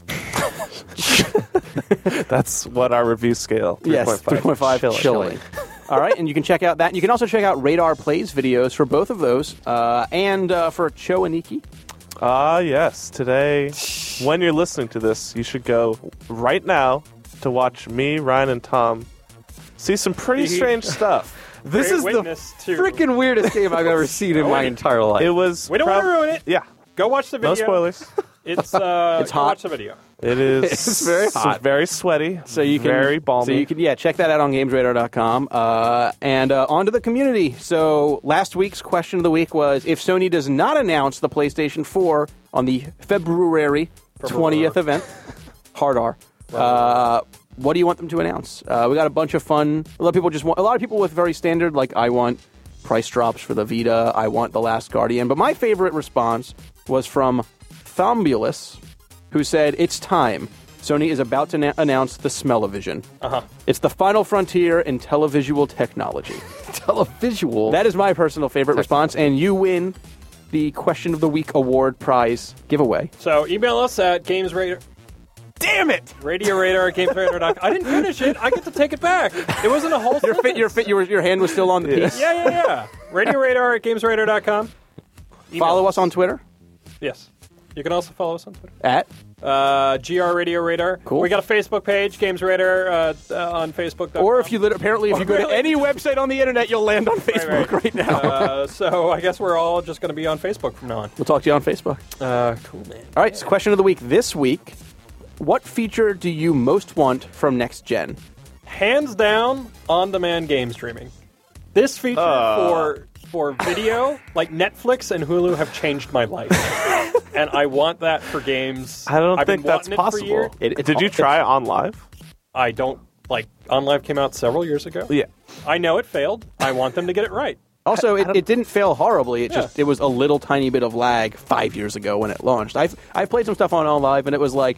That's what our review scale. Yes, three point five. Chilling. Chilling. All right, and you can check out that. You can also check out Radar Plays videos for both of those, uh, and uh, for Cho Aniki. Ah, yes. Today, when you're listening to this, you should go right now to watch me, Ryan, and Tom see some pretty strange stuff. This Great is the witness to- freaking weirdest game I've ever seen in my entire life. It was. We don't prob- want to ruin it. Yeah. Go watch the video. No spoilers. It's uh, It's go hot. Watch the video. It is It's very hot. very sweaty. So you can very balmy. So you can yeah check that out on games radar dot com. Uh, and uh, on to the community. So last week's question of the week was if Sony does not announce the PlayStation four on the February twentieth event, hard R. Uh, what do you want them to announce? Uh, we got a bunch of fun. A lot of people just want. A lot of people with very standard like I want price drops for the Vita. I want The Last Guardian. But my favorite response was from Thombulus, who said, "It's time. Sony is about to na- announce the Smell-O-Vision. Uh-huh. It's the final frontier in televisual technology." Televisual. That is my personal favorite response, and you win the Question of the Week Award prize giveaway. So email us at Games Radar. Damn it! Radio Radar at Games Radar dot com. I didn't finish it. I get to take it back. It wasn't a whole Your fit, sentence. your fit, your, your hand was still on the piece. Yeah, yeah, yeah. Radio Radar at Games Radar dot com. Follow us on Twitter Yes. You can also follow us on Twitter. at Uh, G R Radio Radar. Cool. We got a Facebook page, Games Radar, uh, uh, on Facebook. or if you lit- apparently if you go to really? any website on the internet, you'll land on Facebook right, right. now. Uh, so I guess we're all just going to be on Facebook from now on. We'll talk to you on Facebook. Uh, cool, man. All right, so question of the week this week: what feature do you most want from next gen? Hands down, on-demand game streaming. This feature for for video, like Netflix and Hulu, have changed my life, and I want that for games. I don't I've think been that's wanting it for possible. years. It- it's- Did you try it on live? I don't like. OnLive came out several years ago. Yeah. I know it failed. I want them to get it right. Also, it, don't- it didn't fail horribly. It just Yeah. it was a little tiny bit of lag five years ago when it launched. I've I've played some stuff on All Live, and it was like,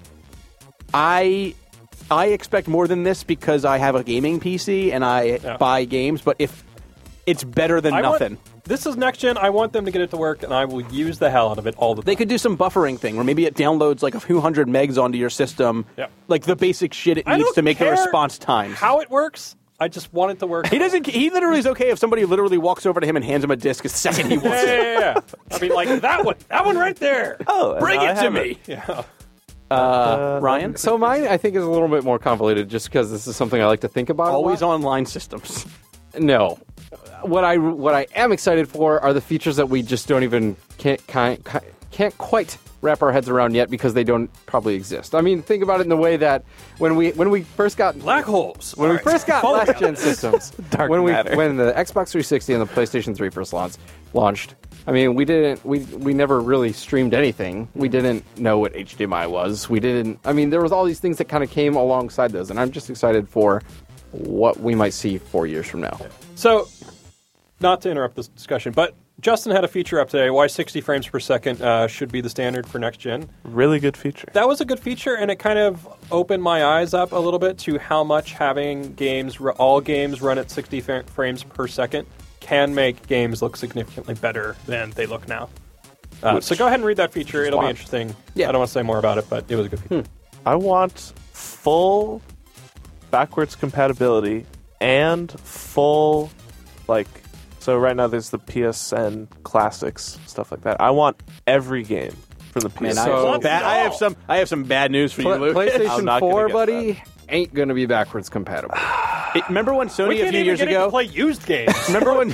I I expect more than this because I have a gaming P C and I Yeah. buy games. But if it's better than I want- nothing, this is next gen. I want them to get it to work, and I will use the hell out of it all the time. they could do some buffering thing where maybe it downloads like a few hundred megs onto your system, Yeah. like the basic shit it I needs don't to make the care response times. How it works, I just want it to work. He doesn't. He literally is okay if somebody literally walks over to him and hands him a disc the second he wants Yeah, it. yeah, yeah. I mean, like that one. That one right there. Oh, Bring I it to have me, Yeah. uh, Ryan. So mine, I think, is a little bit more convoluted, just because this is something I like to think about. a Always lot. online systems. No. What I what I am excited for are the features that we just don't even can't can't, can't quite wrap our heads around yet because they don't probably exist. I mean, think about it in the way that when we when we first got Black holes. when All we right. first got Follow me last on gen this. systems, Dark when we matter. when the Xbox three sixty and the PlayStation three first launched, launched. I mean, we didn't we we never really streamed anything. We didn't know what H D M I was. We didn't. I mean, there was all these things that kind of came alongside those, and I'm just excited for what we might see four years from now. So, not to interrupt this discussion, but Justin had a feature up today, why sixty frames per second uh, should be the standard for next gen. Really good feature. That was a good feature, and it kind of opened my eyes up a little bit to how much having games, all games run at sixty fa- frames per second can make games look significantly better than they look now. Uh, so go ahead and read that feature. It'll be wild. interesting. Yeah. I don't want to say more about it, but it was a good feature. I want full backwards compatibility and full, like, so right now there's the P S N classics, stuff like that. I want every game from the P S N. Man, I, So- have some Let's bad, I go. have some. I have some bad news for you, Pla- Luke. I'm PlayStation not gonna four, get buddy, ain't going to be backwards compatible. It- remember when Sony We a can't few even years get ago? to play used games. Remember when?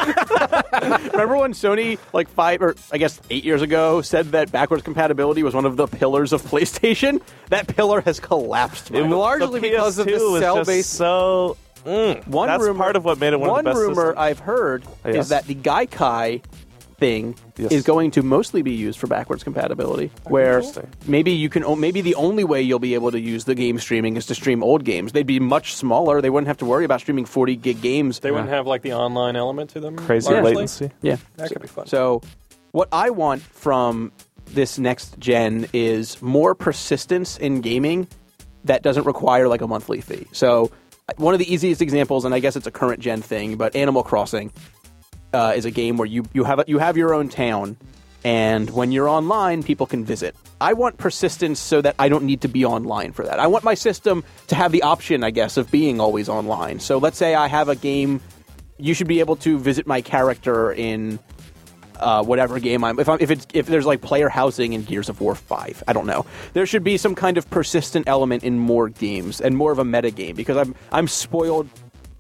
remember when Sony, like five or I guess eight years ago, said that backwards compatibility was one of the pillars of PlayStation? That pillar has collapsed. It Mike. was- largely the because of the P S two was just cell-based- So mm, One that's rumor, part of what made it one, one of the best rumor systems. I've heard Yes. is that the Gaikai thing Yes. is going to mostly be used for backwards compatibility, where Interesting. maybe you can o- maybe the only way you'll be able to use the game streaming is to stream old games. They'd be much smaller. They wouldn't have to worry about streaming forty gig games. They wouldn't have like the online element to them. Crazy largely. latency. Yeah, That could be fun. So, what I want from this next gen is more persistence in gaming that doesn't require like a monthly fee. So, one of the easiest examples, and I guess it's a current gen thing, but Animal Crossing uh, is a game where you you have a, you have your own town, and when you're online, people can visit. I want persistence so that I don't need to be online for that. I want my system to have the option, I guess, of being always online. So let's say I have a game, you should be able to visit my character in uh, whatever game I'm. If I'm, if it's if there's like player housing in Gears of War five, I don't know. There should be some kind of persistent element in more games and more of a meta game because I'm I'm spoiled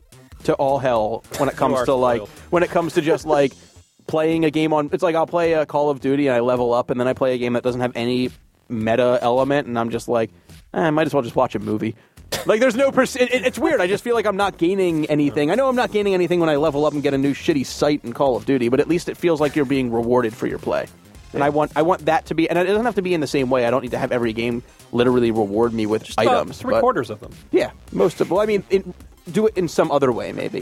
to all hell when it comes are to like spoiled. when it comes to just like playing a game on. It's like I'll play a Call of Duty and I level up, and then I play a game that doesn't have any meta element, and I'm just like, eh, I might as well just watch a movie. Like, there's no pers- it, it- it's weird. I just feel like I'm not gaining anything. I know I'm not gaining anything when I level up and get a new shitty sight in Call of Duty, but at least it feels like you're being rewarded for your play. And I want I want that to be, and it doesn't have to be in the same way. I don't need to have every game literally reward me with About items. three but- quarters of them. Yeah, most of. Well, I mean, it, do it in some other way. Maybe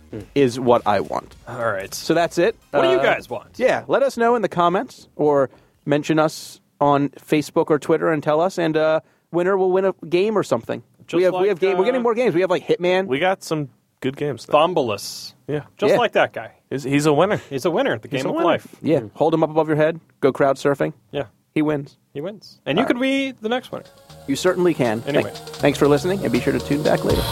is what I want. All right. So that's it. What do you Uh, guys want? Yeah, let us know in the comments or mention us on Facebook or Twitter and tell us, and uh, winner will win a game or something. Just we have we like, have game. We're uh, getting more games. We have like Hitman. We got some good games. Now. Thombolus. Yeah, Just Yeah. like that guy. he's, he's a winner. He's a winner at the game a of winner. life. yeah, hold him up above your head. Go crowd surfing. Yeah. He wins. He wins. And you could be the next winner. You certainly can. Anyway. Thank- thanks for listening, and be sure to tune back later.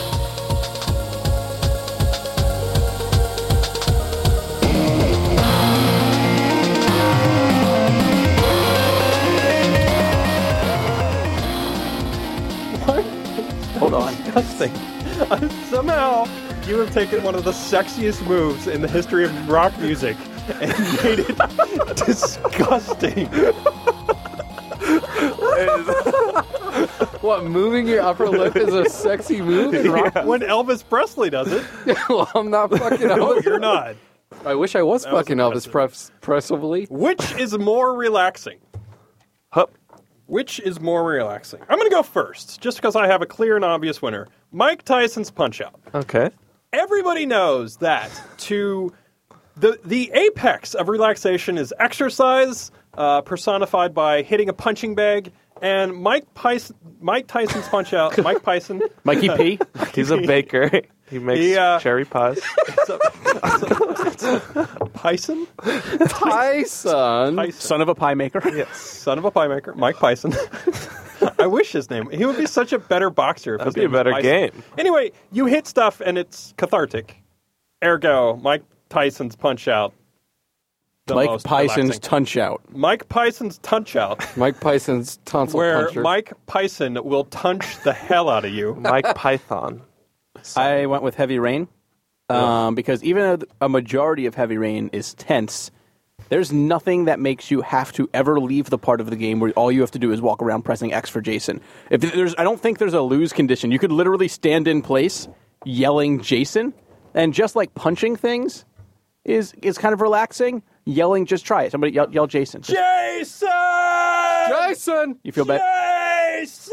Hold on. Disgusting. Somehow, you have taken one of the sexiest moves in the history of rock music and made it disgusting. What, moving your upper lip is a sexy move in rock? When Elvis Presley does it, Well, I'm not fucking no, Elvis. you're not. I wish I was That was fucking Elvis impressive. Pres- Presley. Which is more relaxing? Hup. Which is more relaxing? I'm going to go first, just because I have a clear and obvious winner. Mike Tyson's Punch-Out. Okay. Everybody knows that to the the apex of relaxation is exercise, uh, personified by hitting a punching bag. And Mike Pyson, Mike Tyson's Punch Out, Mike Pyson, Mikey P. He's a baker. He makes He, uh, cherry pies. Pyson, Tyson. Pyson, Son of a pie maker. yes, son of a pie maker, Mike Pyson. I wish his name. He would be such a better boxer. If That'd his be a name was better Pyson. game. Anyway, you hit stuff and it's cathartic. Ergo, Mike Tyson's Punch Out. The Mike most Pison's relaxing. Tunch Out. Mike Pison's Tunch Out, Mike Tyson's tonsil where puncher. Mike Pyson will tunch the hell out of you. Mike Python. I went with Heavy Rain um, because even though a majority of Heavy Rain is tense, there's nothing that makes you have to ever leave the part of the game where all you have to do is walk around pressing X for Jason. If there's, I don't think there's a lose condition. You could literally stand in place yelling Jason, and just like punching things is is kind of relaxing. Yelling, just try it. Somebody yell, yell Jason. Just- Jason! Jason! you feel better? Jason!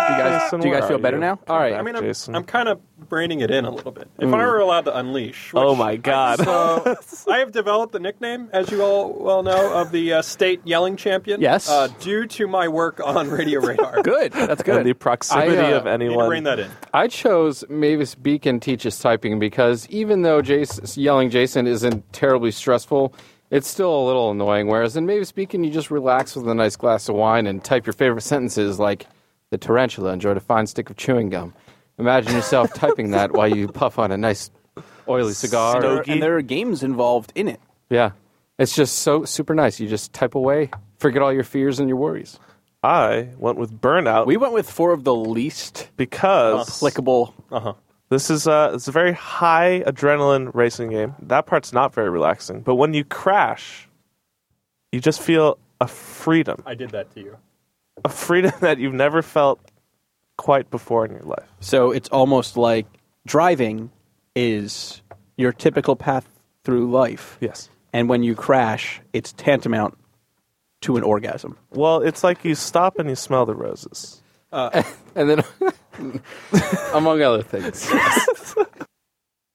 guys, Jason, do you guys where feel are better you? now? All right. I mean, I'm, Jason. I'm kind of braining it in a little bit. If I were allowed to unleash. Which Oh my God. I, so I have developed the nickname, as you all well know, of the uh, state yelling champion. Yes. Uh, due to my work on Radio Radar. Good. That's And good. the proximity I, uh, of Need to anyone. rein that in. I chose Mavis Beacon Teaches Typing because even though Jason, yelling Jason isn't terribly stressful, it's still a little annoying. Whereas in Mavis Beacon, you just relax with a nice glass of wine and type your favorite sentences like, the tarantula enjoyed a fine stick of chewing gum. Imagine yourself typing that while you puff on a nice oily cigar. and, there, Stogie. and there are games involved in it. Yeah. It's just so super nice. You just type away, forget all your fears and your worries. I went with Burnout We went with four of the least because applicable. Uh-huh. this is a, it's a very high adrenaline racing game. That part's not very relaxing. But when you crash, you just feel a freedom. I did that to you. A freedom that you've never felt quite before in your life. So it's almost like driving is your typical path through life. Yes. And when you crash, it's tantamount to an orgasm. Well, it's like you stop and you smell the roses. And then, among other things.